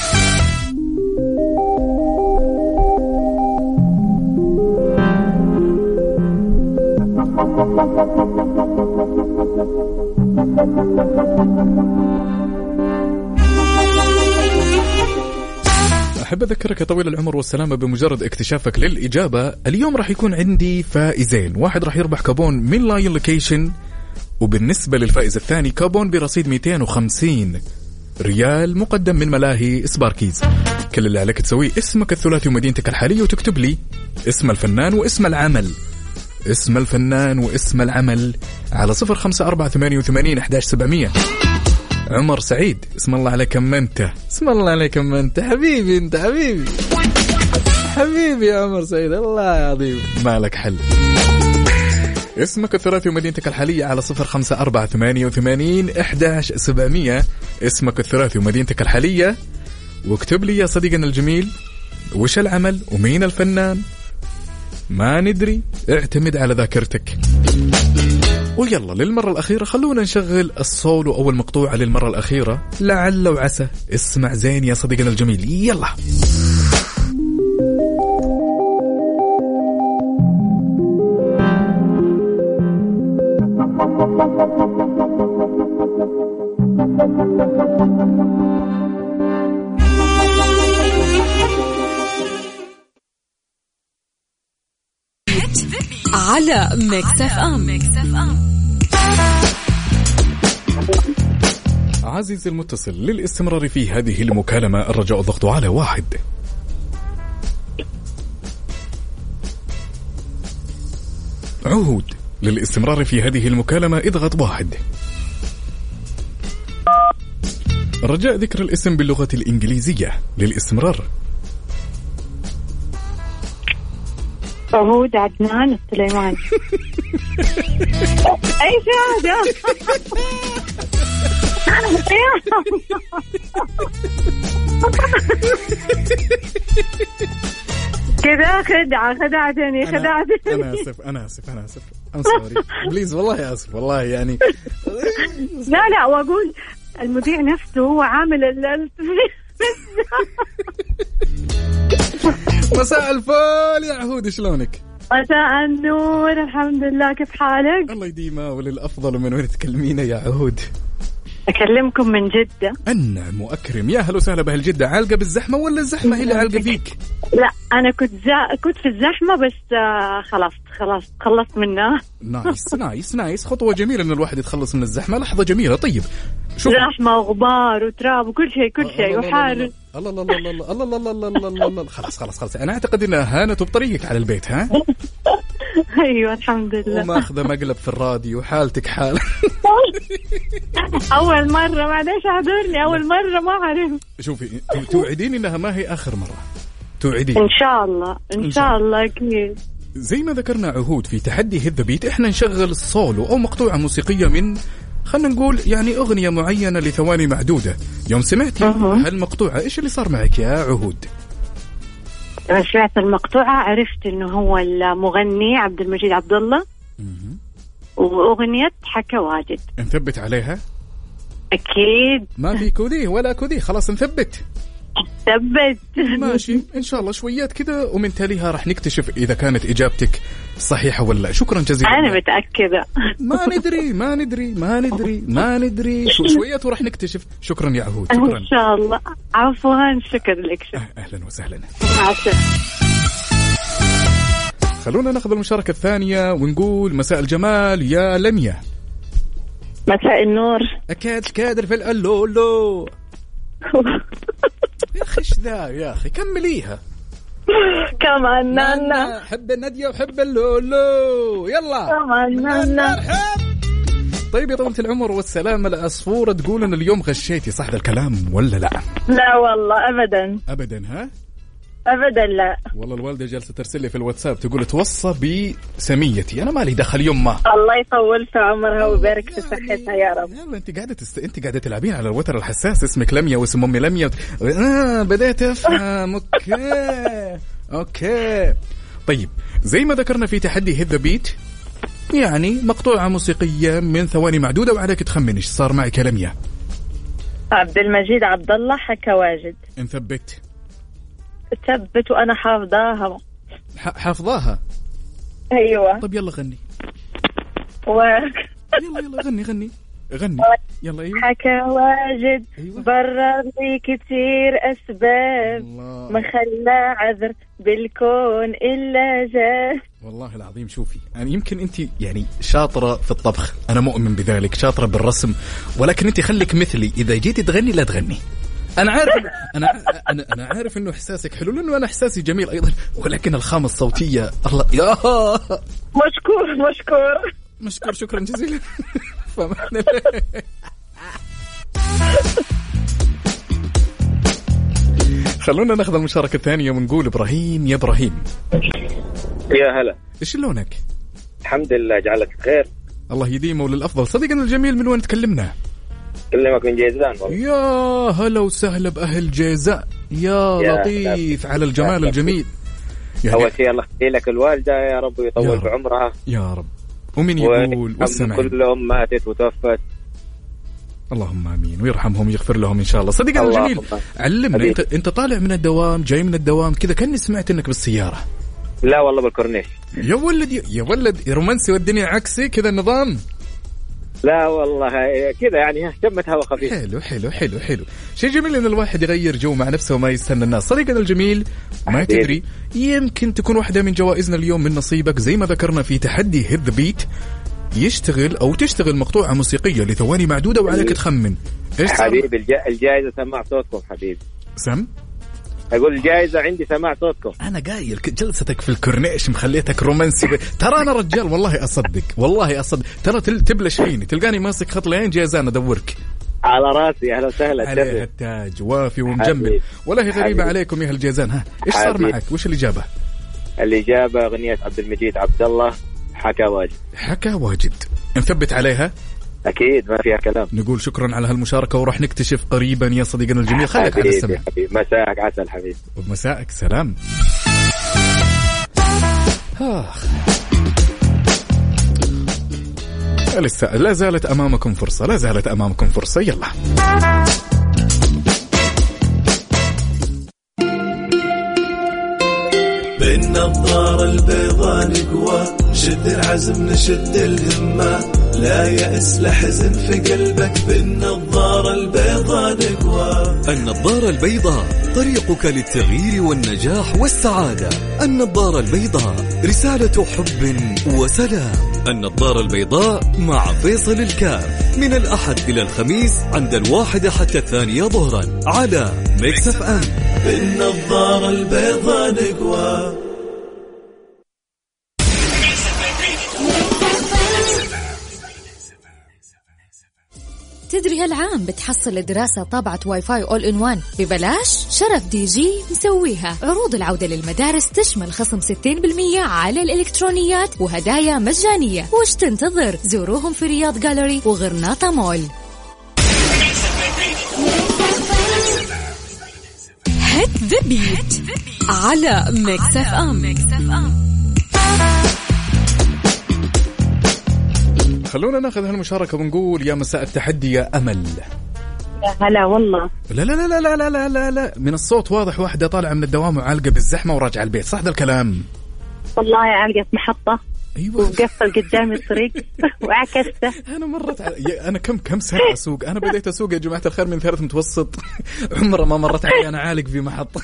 أحب أذكرك يا طويل العمر والسلامة بمجرد اكتشافك للإجابة اليوم راح يكون عندي فائزين. واحد راح يربح كابون من لاين لوكيشن، وبالنسبة للفائز الثاني كابون برصيد مئتين وخمسين ريال مقدم من ملاهي سباركيز. كل اللي عليك تسويه اسمك الثلاثي ومدينتك الحالية وتكتب لي اسم الفنان واسم العمل اسم الفنان واسم العمل على صفر خمسة أربعة ثمانية وثمانين أحد عشر سبعمية. عمر سعيد اسم الله عليك كم انت اسم الله عليك كم انت حبيبي انت حبيبي حبيبي يا عمر سعيد الله يعظيم مالك حل. اسمك الثلاثي ومدينتك الحالية على صفر خمسة أربعة ثمانية وثمانين أحد عشر سبعمية. اسمك الثلاثي ومدينتك الحالية واكتب لي يا صديقنا الجميل وش العمل ومين الفنان. ما ندري اعتمد على ذاكرتك. ويلا للمرة الأخيرة خلونا نشغل الصولو أو المقطوعة للمرة الأخيرة لعل وعسى. اسمع زين يا صديقنا الجميل يلا. على ميكس اف ام. عزيزي المتصل للاستمرار في هذه المكالمة الرجاء الضغط على واحد. عهود للاستمرار في هذه المكالمة اضغط واحد. رجاء ذكر الاسم باللغة الإنجليزية للاستمرار. عهود عدنان السليمان. أي شهادة كذا خدعة خدعتني خدعتني. أنا آسف أنا آسف أنا آسف I'm sorry بليز والله آسف والله يعني. لا لا وأقول المذيع نفسه هو عامل ال مساء الفل يا عهود شلونك؟ مساء النور الحمد لله كيف حالك؟ الله يديمه وللأفضل. من وين تكلمينا يا عهود؟ أكلمكم من جدة. النعم وأكرم يا هلا وسهلا بهالجدة. عالقة بالزحمة ولا الزحمة هي اللي عالقة فيك؟ لا أنا كنت زا... كنت في الزحمة بس آه خلاص خلاص خلصت منها. نايس نايس نايس خطوة جميلة إن الواحد يتخلص من الزحمة. لحظة جميلة. طيب شوف زحمة وغبار وتراب وكل شيء كل شيء وحار. الله الله الله الله الله الله الله الله الله. خلاص خلاص خلاص أنا أعتقد إنها هانت بطريقك على البيت ها؟ أيوة الحمد لله. وما أخذ مقلب في الراديو حالتك حال. أول مرة معليش أعذرني أول مرة ما أعرف. شوفي توعدين إنها ما هي آخر مرة توعدين إن شاء الله إن شاء الله أكيد. زي ما ذكرنا عهود في تحدي هذا بيت إحنا نشغل الصولو أو مقطوعة موسيقية من خلنا نقول يعني أغنية معينة لثواني معدودة. يوم سمعتي هالمقطوعة إيش اللي صار معك يا عهود؟ سمعت المقطوعة عرفت إنه هو المغني عبد المجيد عبد الله وأغنية حكى واجد. نثبت عليها؟ أكيد ما في كودي ولا كودي خلاص نثبت. ثبت ماشي إن شاء الله شويات كده ومن تاليها راح نكتشف إذا كانت إجابتك صحيحة ولا لا. شكرا جزيلا. أنا متأكدة. ما ندري ما ندري ما ندري ما ندري شو شويات وراح نكتشف. شكرا يا عهود شكرا. إن شاء الله عفوا شكرا لك. أهلا وسهلا. عسل. خلونا ناخذ المشاركة الثانية ونقول مساء الجمال يا لميا. مساء النور. أكاد كادر في الألولو. يا أخي إيش ذا يا أخي كمليها. كمان نانا حب الندية وحب اللولو يلا كمان نانا. طيب يا طولة العمر والسلامة العصفورة تقول أن اليوم غشيتي صح ذا الكلام ولا لا؟ لا والله أبدا أبدا. ها ابدا لا. والله الوالده جالسه ترسل لي في الواتساب تقول توصى بسميتي، انا مالي دخل يمه. الله يطول في عمرها ويبارك في صحتها يا رب. يلا انت قاعده تست... انت قاعده تلعبين على الوتر الحساس، اسمك لميا واسم امي لميا. آه بديت افهم. اوكي اوكي طيب، زي ما ذكرنا في تحدي هيت ذا بيت، يعني مقطوعه موسيقيه من ثواني معدوده وعليك تخمن ايش صار معك يا لميا. عبد المجيد عبد الله حكى واجد. انثبت ثبت وانا حافظاها. ح... حافظاها. ايوه. طب يلا غني. و... يلا يلا غني غني غني يلا. ايوه حكى واجد. أيوة. برر لي كتير اسباب ما خلى عذر بالكون الا جاء. والله العظيم شوفي، يعني يمكن انت يعني شاطره في الطبخ، انا مؤمن بذلك، شاطره بالرسم، ولكن انت خليك مثلي، اذا جيتي تغني لا تغني. انا عارف انا انا انا عارف انه احساسك حلو، لانه انا احساسي جميل ايضا، ولكن الخامه الصوتيه الله يا مشكور مشكور مشكور شكرا جزيلا. خلونا ناخذ المشاركه الثانيه ونقول ابراهيم. يا ابراهيم يا هلا، ايش لونك؟ الحمد لله جعلك خير. الله يديمه وللافضل. صديقنا الجميل من وين تكلمنا؟ كلمك من جيزان والله. يا هلا وسهلا باهل جيزان. يا, يا لطيف هلا. على الجمال الجميل. اول شيء الله يخلي لك الوالده يا رب ويطول بعمرها يا رب. ومن يقول والسمع كلهم ماتت وتوفت. اللهم امين ويرحمهم ويغفر لهم ان شاء الله. صديقنا الجميل علمنا، انت انت طالع من الدوام جاي من الدوام كذا، كاني سمعت انك بالسياره. لا والله بالكورنيش. يا ولد يا ولد رومانسي والدنيا عكسي كذا النظام. لا والله كذا يعني شمت هوا خفيف. حلو حلو حلو حلو. شيء جميل ان الواحد يغير جو مع نفسه وما يستنى الناس. صديقنا الجميل ما تدري يمكن تكون واحدة من جوائزنا اليوم من نصيبك، زي ما ذكرنا في تحدي هيت ذا بيت، يشتغل او تشتغل مقطوعة موسيقية لثواني معدودة وعليك تخمن ايش حبيبي. الجا... الجائزة سماع صوتكم حبيبي. سم أقول الجائزة عندي سماع صوتكم. أنا قايل جلستك في الكورنيش مخليتك رومانسي ب... ترى أنا رجال والله أصدق والله أصدق، ترى تل... تبلش فيني تلقاني ماسك خط لين جيزان أدورك. على راسي أهلا وسهلا. عليها التاج وافي ومجمل. والله غريبة حبيب. عليكم يا هالجيزان. ها إيش صار معك؟ وش الإجابة؟ الإجابة أغنية عبد المجيد عبد الله حكى واجد. حكى واجد. نثبت عليها؟ أكيد ما فيها كلام. نقول شكرا على هالمشاركة وراح نكتشف قريبا يا صديقنا الجميل. خليك على السمع. مساءك عسل حبيبي. ومساءك سلام. آخ. لسه لا زالت أمامكم فرصة، لا زالت أمامكم فرصة. يلا بالنظارة البيضاء نقوى، شد العزم نشد الهمة، لا يأس لحزن في قلبك، بالنظارة البيضاء نقوى. النظارة البيضاء طريقك للتغيير والنجاح والسعادة. النظارة البيضاء رسالة حب وسلام. النظارة البيضاء مع فيصل الكاف من الأحد إلى الخميس عند الواحدة حتى الثانية ظهرا على ميكس اف ام. بالنظارة البيضاء نقوى. تدري هالعام بتحصل دراسة طابعة واي فاي أول إن وان ببلاش؟ شرف دي جي مسويها. عروض العودة للمدارس تشمل خصم ستين بالمية على الإلكترونيات وهدايا مجانية. وش تنتظر؟ زوروهم في رياض جاليري وغرناطة مول. هيت ذا بيت على ميكس اف ام. خلونا ناخذ هالمشاركة ونقول يا مساء التحدي يا أمل. يا هلا والله. لا لا لا لا لا لا لا لا من الصوت واضح واحدة طالعة من الدوام وعالقة بالزحمة وراجعة البيت، صح ذا الكلام؟ والله عالقة في محطة. أيوة. وقفل قدامي الطريق وعكسته. أنا مرت على... أنا كم كم سنة أسوق، أنا بديت أسوق يا جماعة الخير من ثالث متوسط، عمره ما مرت علي أنا عالق في محطة.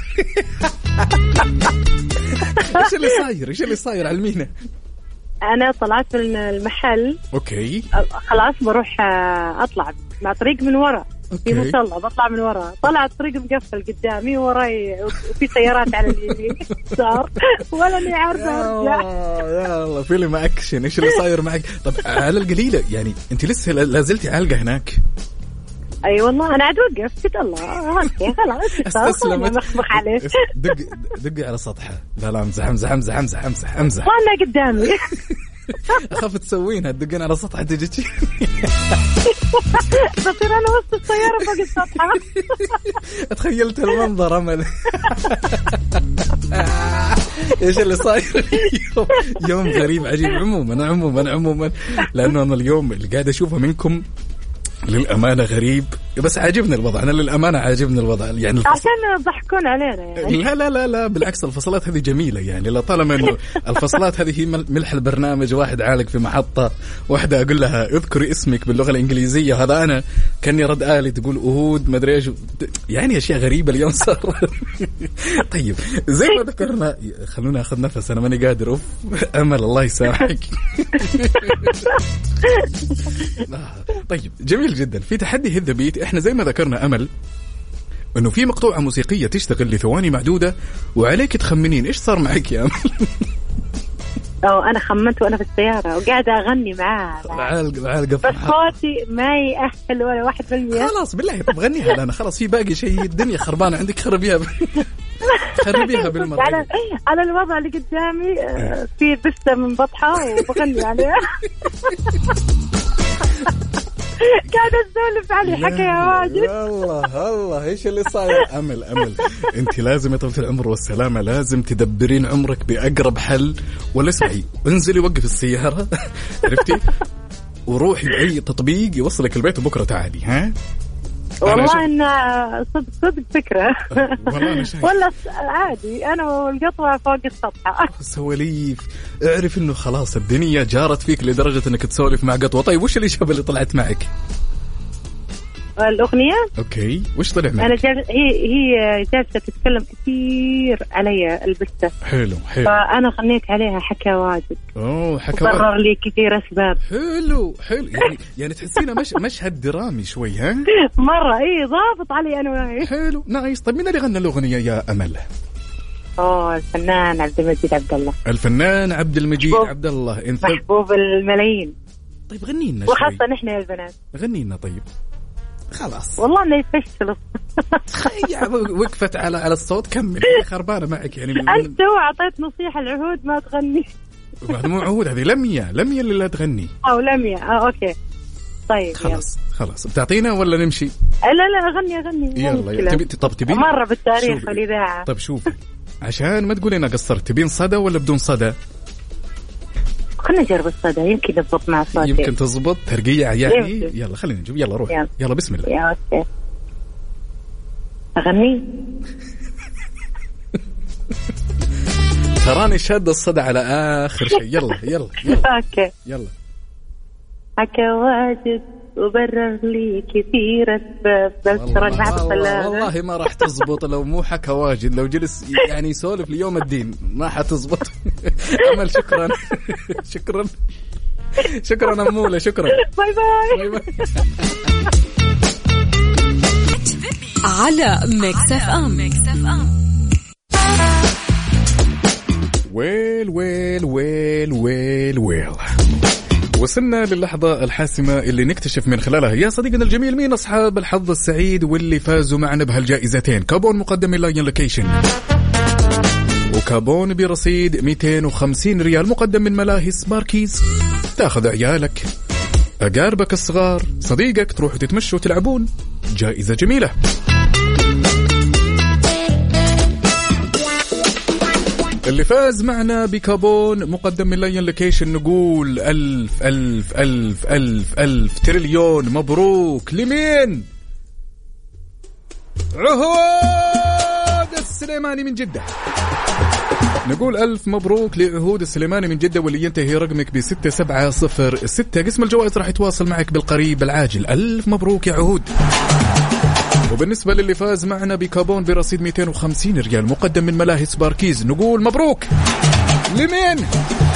إيش اللي صاير؟ إيش اللي صاير علمينا؟ أنا طلعت من المحل. أوكي. خلاص بروح أطلع مع طريق من ورا. في مصلى بطلع من ورا، طلع الطريق مقفل قدامي وراي وفي سيارات على اليمين صار ولا اني عارفه. يا الله فيلم اكشن. ايش اللي صاير معك؟ طب على القليله يعني انت لسه لازلتي عالقه هناك؟ اي والله انا عاد وقفت قلت الله اوكي خلاص استسلمت. مخبخ عليه. دق دقي على سطحه. لا لا امزح امزح امزح امزح امزح امزح وانا قدامي. اخاف تسوينها تدقين على سطحه تجي. بصير انا وسط السياره فوق السطحه. تخيلت المنظر امل. ايش اللي صاير اليوم؟ يوم غريب عجيب. عموما عموما عموما لانه انا اليوم اللي قاعد اشوفه منكم للأمانة غريب، بس عاجبني الوضع. أنا للأمانة عاجبني الوضع يعني الفصل... عشان يضحكون علينا يعني. لا لا لا لا بالعكس، الفصلات هذه جميلة يعني. لا طالما إنه الفصلات هذه هي ملح البرنامج. واحد عالق في محطة، واحدة أقول لها اذكري اسمك باللغة الإنجليزية، هذا أنا كأني رد آلي تقول أهود ما أدري إيش يعني. أشياء غريبة اليوم صار. طيب زي ما ذكرنا، خلونا أخذ نفس، أنا ماني قادر. أوف أمل الله يسامحك. طيب جميل جدا. في تحدي هذا بيت، احنا زي ما ذكرنا أمل انه في مقطوعة موسيقية تشتغل لثواني معدودة وعليك تخمنين ايش صار معك يا أمل. أو أنا خمنت وأنا في السيارة وقاعدة أغني معاها عالقة، بس صوتي ما يأهل ولا واحد بالمية. خلاص بالله طب غنيها لنا، خلاص في باقي شيء، الدنيا خربانة عندك، خربيها خربيها بالمرة. على على الوضع اللي قدامي في بسة من بطحة وبغني عليها. قاعدة أسولف علي حكاية واجد. الله الله ايش اللي صاير. أمل أمل انت لازم يا طويلة العمر والسلامة لازم تدبرين عمرك بأقرب حل، ولا اسمعي انزلي وقف السيارة عرفتي وروحي بأي تطبيق يوصلك البيت وبكرة تعالي. ها والله إن صدق صدق فكرة. ولا عادي أنا والقطوة فوق السطح. سواليف اعرف إنه خلاص الدنيا جارت فيك لدرجة إنك تسولف مع قطوة. طيب وش اللي شاب اللي طلعت معك؟ الأغنية أوكي وش طلع معك؟ أنا جال... هي هي جالسة تتكلم كثير علي البستة. حلو حلو. فأنا غنيت عليها حكى واجد. أوه حكى واجد. برر لي كثير أسباب. حلو حلو يعني يعني تحسينه مش مشهد درامي شوي. ها مرة إيه ضابط علي أنا وهي. حلو نايس. طيب مين اللي غنى الأغنية يا أمل؟ أوه الفنان عبد المجيد عبد الله. الفنان عبد المجيد عبد الله انت محبوب الملايين. طيب غني لنا وخاصة نحن يا البنات. غني لنا طيب. خلاص والله انه يفشل. وقفت على على الصوت. كمل خربانه معك يعني. انت تو اعطيت نصيحه العهود ما تغني. بعد مو عهود، هذه لمية لمية اللي لا تغني. او لمية اه اوكي طيب خلاص يلا. خلاص بتعطينا ولا نمشي؟ لا لا اغني اغني يلا تبي. طب تبي مره بالتاريخ والاذاعه. طب شوفي عشان ما تقولي انا قصرت، تبين صدى ولا بدون صدى؟ خلنا نجرب الصدى يمكن تضبط مع صوتي. يمكن تضبط ترقيع يعني. يلا خلينا نجيب. يلا روح يلا, يلا بسم الله. يا اوكي اغني. تراني شاد الصدى على اخر شيء. يلا يلا يلا اوكي يلا. حكى واجد وبرر لي كثير أسباب بس ترى والله, والله ما راح تزبط لو مو حكى واجد. لو جلس يعني يسولف ليوم الدين ما حتزبط. أمل شكرا شكرا شكرا أمولة شكرا. باي باي, باي, باي. على ميكس اف ام. ويل ويل ويل ويل ويل وصلنا للحظة الحاسمة اللي نكتشف من خلالها يا صديقنا الجميل مين أصحاب الحظ السعيد واللي فازوا معنا بهالجائزتين. كابون مقدم من لاين لوكيشن، وكابون برصيد مئتين وخمسين ريال مقدم من ملاهي سباركيز. تاخذ عيالك أقاربك الصغار صديقك تروحوا تتمشوا وتلعبون. جائزة جميلة. اللي فاز معنا بكابون مقدم من لاين لوكيشن نقول ألف ألف ألف ألف ألف تريليون مبروك. لمين؟ عهود السليماني من جدة. نقول ألف مبروك لعهود السليماني من جدة واللي ينتهي رقمك بستة سبعة صفر ستة. قسم الجوائز راح يتواصل معك بالقريب العاجل. ألف مبروك يا عهود. وبالنسبة للي فاز معنا بكابون برصيد مئتين وخمسين ريال مقدم من ملاهي سباركيز نقول مبروك. لمين؟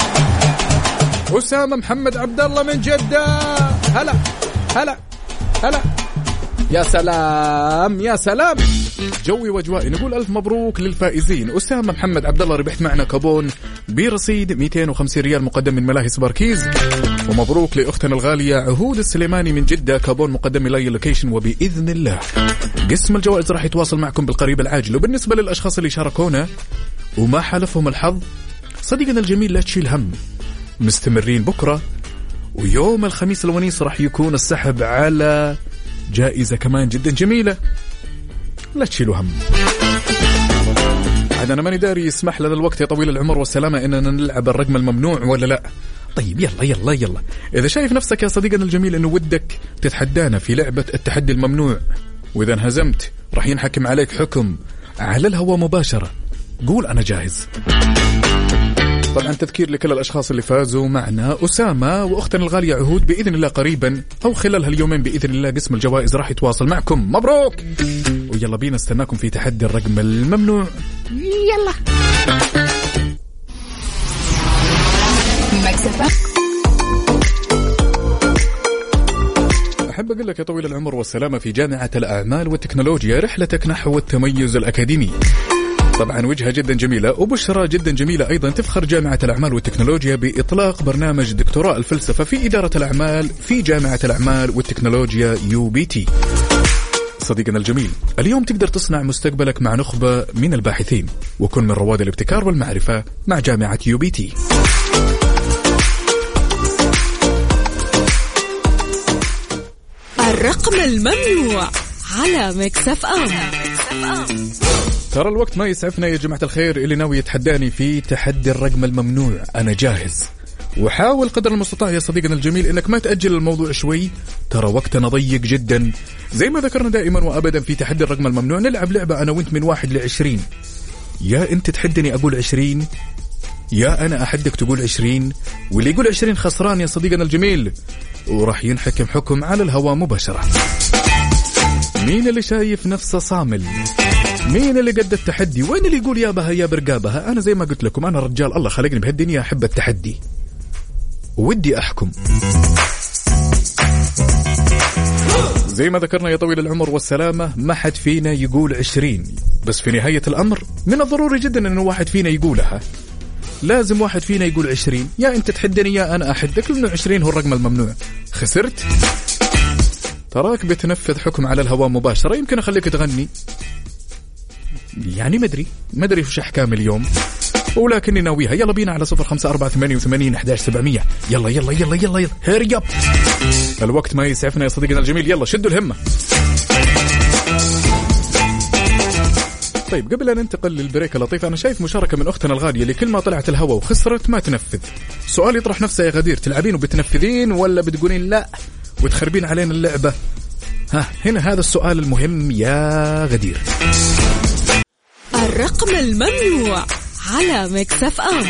أسامة محمد عبد الله من جدة. هلا هلا هلا. يا سلام يا سلام. جوي وجوائي. نقول ألف مبروك للفائزين. أسامة محمد عبد الله ربحت معنا كابون برصيد مئتين وخمسين ريال مقدم من ملاهي سباركيز. ومبروك لأختنا الغالية عهود السليماني من جدة كابون مقدم من لاي لوكيشن. وبإذن الله قسم الجوائز راح يتواصل معكم بالقريب العاجل. وبالنسبة للأشخاص اللي شاركونا وما حالفهم الحظ صديقنا الجميل لا تشيل هم، مستمرين بكرة ويوم الخميس الونيس راح يكون السحب على جائزة كمان جدا جميلة، لا تشيلوا هم. عاد أنا ماني داري يسمح لنا الوقت يا طويل العمر والسلامة إننا نلعب الرقم الممنوع ولا لا. طيب يلا يلا يلا، إذا شايف نفسك يا صديقنا الجميل إنه ودك تتحدانا في لعبة التحدي الممنوع وإذا انهزمت راح ينحكم عليك حكم على الهواء مباشرة، قول أنا جاهز. طبعا تذكير لكل الأشخاص اللي فازوا معنا أسامة وأختنا الغالية عهود، بإذن الله قريبا أو خلال هاليومين بإذن الله قسم الجوائز راح يتواصل معكم. مبروك، ويلا بينا استناكم في تحدي الرقم الممنوع. يلا أحب أقول لك يا طويل العمر والسلامة في جامعة الأعمال والتكنولوجيا رحلتك نحو التميز الأكاديمي. طبعا وجهة جدا جميلة وبشرة جدا جميلة أيضا. تفخر جامعة الأعمال والتكنولوجيا بإطلاق برنامج دكتوراه الفلسفة في إدارة الأعمال في جامعة الأعمال والتكنولوجيا يو بي تي. صديقنا الجميل اليوم تقدر تصنع مستقبلك مع نخبة من الباحثين وكن من رواد الابتكار والمعرفة مع جامعة يو بي تي. الرقم الممنوع على ميكس اف ام. ترى الوقت ما يسعفنا يا جماعة الخير. اللي ناوي يتحداني في تحدي الرقم الممنوع أنا جاهز. وحاول قدر المستطاع يا صديقنا الجميل إنك ما تأجل الموضوع شوي، ترى وقتنا ضيق جدا. زي ما ذكرنا دائما وأبدا في تحدي الرقم الممنوع نلعب لعبة أنا وانت من واحد لعشرين. يا أنت تحدني أقول عشرين يا أنا أحدك تقول عشرين، واللي يقول عشرين خسران يا صديقنا الجميل وراح ينحكم حكم على الهواء مباشرة. مين اللي شايف نفسه صامل؟ مين اللي قد التحدي؟ وين اللي يقول يا بها يا برقابها؟ أنا زي ما قلت لكم أنا رجال الله خلقني بهالدنيا أحب التحدي ودي أحكم. زي ما ذكرنا يا طويل العمر والسلامة ما حد فينا يقول عشرين، بس في نهاية الأمر من الضروري جدا أنه واحد فينا يقولها. لازم واحد فينا يقول عشرين، يا أنت تحدني يا أنا أحدك، لأنه عشرين هو الرقم الممنوع. خسرت تراك بتنفذ حكم على الهواء مباشرة. يمكن أخليك تغني يعني مدري مدري وش أحكام اليوم ولكني ناويها. يلا بينا على صفر خمسة أربعة ثمانية وثمانين أحد عشر سبعمية. يلا يلا يلا يلا يلا هيري أب. الوقت ما يسعفنا يا صديقنا الجميل، يلا شدوا الهمة. طيب قبل أن ننتقل للبريك اللطيف أنا شايف مشاركة من أختنا الغالية اللي كل ما طلعت الهواء وخسرت ما تنفذ. سؤال يطرح نفسه يا غدير، تلعبين وبتنفذين ولا بتقولين لا وتخربين علينا اللعبة؟ ها هنا هذا السؤال المهم يا غدير. الرقم الممنوع على ميكس اف ام.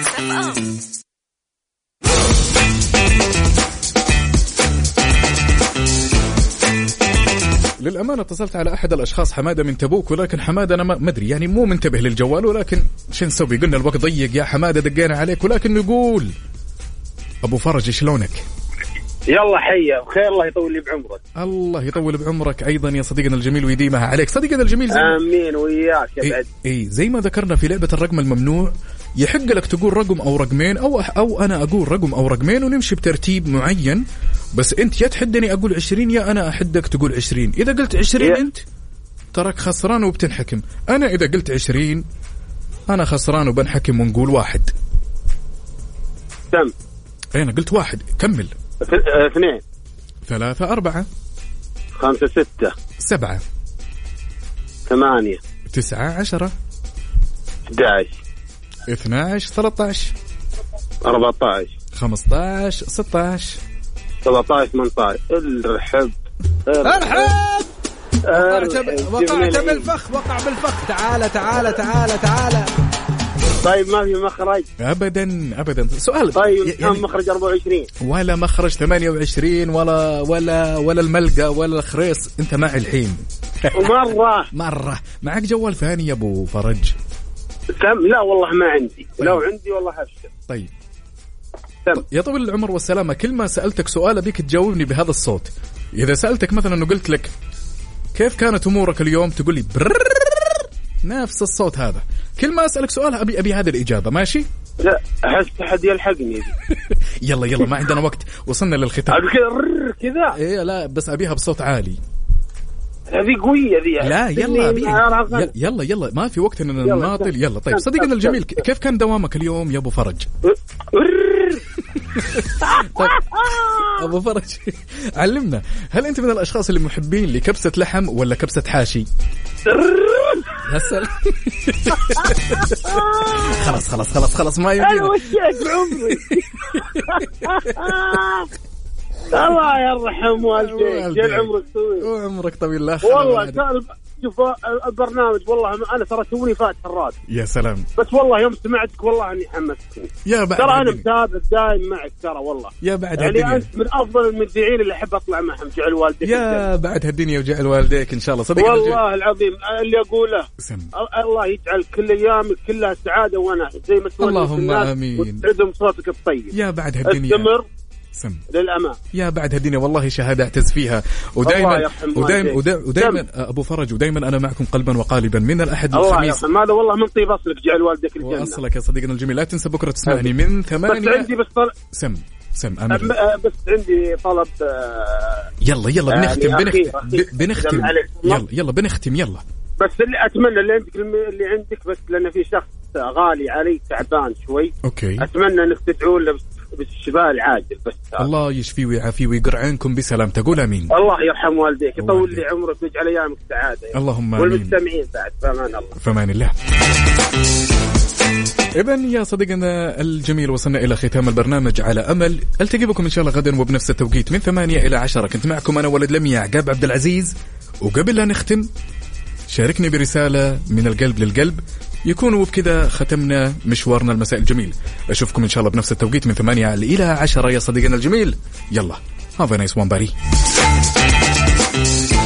للأمانة اتصلت على أحد الأشخاص حمادة من تبوك، ولكن حمادة أنا ما أدري يعني مو منتبه للجوال، ولكن شو نسوي؟ قلنا الوقت ضيق يا حمادة دقينا عليك، ولكن نقول أبو فرج شلونك؟ يلا حيا بخير الله يطول لي بعمرك. الله يطول بعمرك أيضا يا صديقنا الجميل ويديمها عليك. صديقنا الجميل زي آمين وياك يا بعد. إيه, إيه زي ما ذكرنا في لعبة الرقم الممنوع يحق لك تقول رقم أو رقمين أو أو أنا أقول رقم أو رقمين ونمشي بترتيب معين، بس أنت يا تحدني أقول عشرين يا أنا أحدك تقول عشرين. إذا قلت عشرين أنت ترك خسران وبتنحكم، أنا إذا قلت عشرين أنا خسران وبنحكم ونقول واحد. تم. أنا قلت واحد كمل. اثنين ثلاثة أربعة خمسة ستة سبعة ثمانية تسعة عشرة أحد عشر اثنا عشر ثلاثة عشر أربعة عشر خمسة عشر ستة عشر سبعة عشر ثمانية عشر. الرحب الرحب وقعت بالفخ وقع بالفخ. تعال تعال تعال تعال. طيب ما في مخرج ابدا ابدا. سؤال طيب يعني مخرج أربعة وعشرين ولا مخرج ثمانية وعشرين ولا ولا ولا الملقى ولا الخريص؟ انت معي الحين مره مره معك جوال ثاني يا ابو فرج؟ تم. لا والله ما عندي. طيب. لو عندي والله هشتر. طيب تم. يا طويل العمر والسلامة كل ما سألتك سؤال بيك تجاوبني بهذا الصوت. إذا سألتك مثلا وقلت لك كيف كانت أمورك اليوم؟ تقول لي نفس الصوت هذا. كل ما أسألك سؤال أبي أبي هذه الإجابة. ماشي؟ لا أحس أحد يلحقني. يلا يلا ما عندنا وقت، وصلنا للختام. كذا إيه لا بس أبيها بصوت عالي. هذه قوية ذي. لا يلا أبيها. يلا يلا ما في وقت إننا نماطل. يلا طيب صديقنا الجميل، كيف كان دوامك اليوم يا أبو فرج؟ طيب أبو فرج علمنا، هل أنت من الأشخاص اللي محبين لكبسة لحم ولا كبسة حاشي؟ هسل خلاص خلاص خلاص خلاص ما يمدينا. أنا وشيك عمري. الله يرحم والديك، جل عمرك طويل وعمرك طويل. لا والله شوف البرنامج والله أنا ترى توني فاتح الراديو. يا سلام. بس والله يوم سمعتك والله أني حمستني. يا بعد ترى أنا متابع دايم معك ترى والله. يا بعد يعني هالدنيا. أنت من أفضل المذيعين اللي أحب أطلع معهم. جعل والديك. يا بعد هالدنيا وجعل والديك إن شاء الله. صدق والله العظيم اللي أقوله سم. الله يجعل كل أيامك كلها سعادة وأنا زي ما تقول. اللهم آمين. وتسعدهم صوتك الطيب. يا بعد هالدنيا. استمر سم. للأمام. يا بعد هالدنيا والله شهادة أعتز فيها. ودائما ودائما ودائما أبو فرج، ودائما أنا معكم قلبا وقالبا من الأحد للخميس. الله هذا والله من طيب أصلك. جعل والدك الجنة. وأصلك يا صديقنا الجميل. لا تنسى بكرة تسمعني من ثمانية. بس عندي بس طلب. سم سم أمر. بس عندي طلب. يلا يلا بنختم يعني بنختم بنختم يلا يلا بنختم يلا. بس اللي أتمنى اللي عندك اللي عندك بس لأن في شخص غالي علي تعبان شوي. أوكي. أتمنى إنك تدعوا له بالشفاء العاجل بس. الله يشفيه ويعافيه ويقر عينكم بسلام. تقول امين. الله يرحم والديك، يطول لي عمرك ويجعل ايامك سعاده. اللهم امين. والمستمعين بعد فامان الله. فامان الله. إذن يا صديقنا الجميل وصلنا إلى ختام البرنامج، على أمل ألتقي بكم إن شاء الله غدا وبنفس التوقيت من ثمانية إلى عشرة. كنت معكم أنا ولد لميع عقاب عبد العزيز. وقبل لا نختم شاركني برسالة من القلب للقلب، يكون وبكذا ختمنا مشوارنا المساء الجميل. أشوفكم إن شاء الله بنفس التوقيت من ثمانية إلى عشرة يا صديقنا الجميل. يلا have a nice one buddy.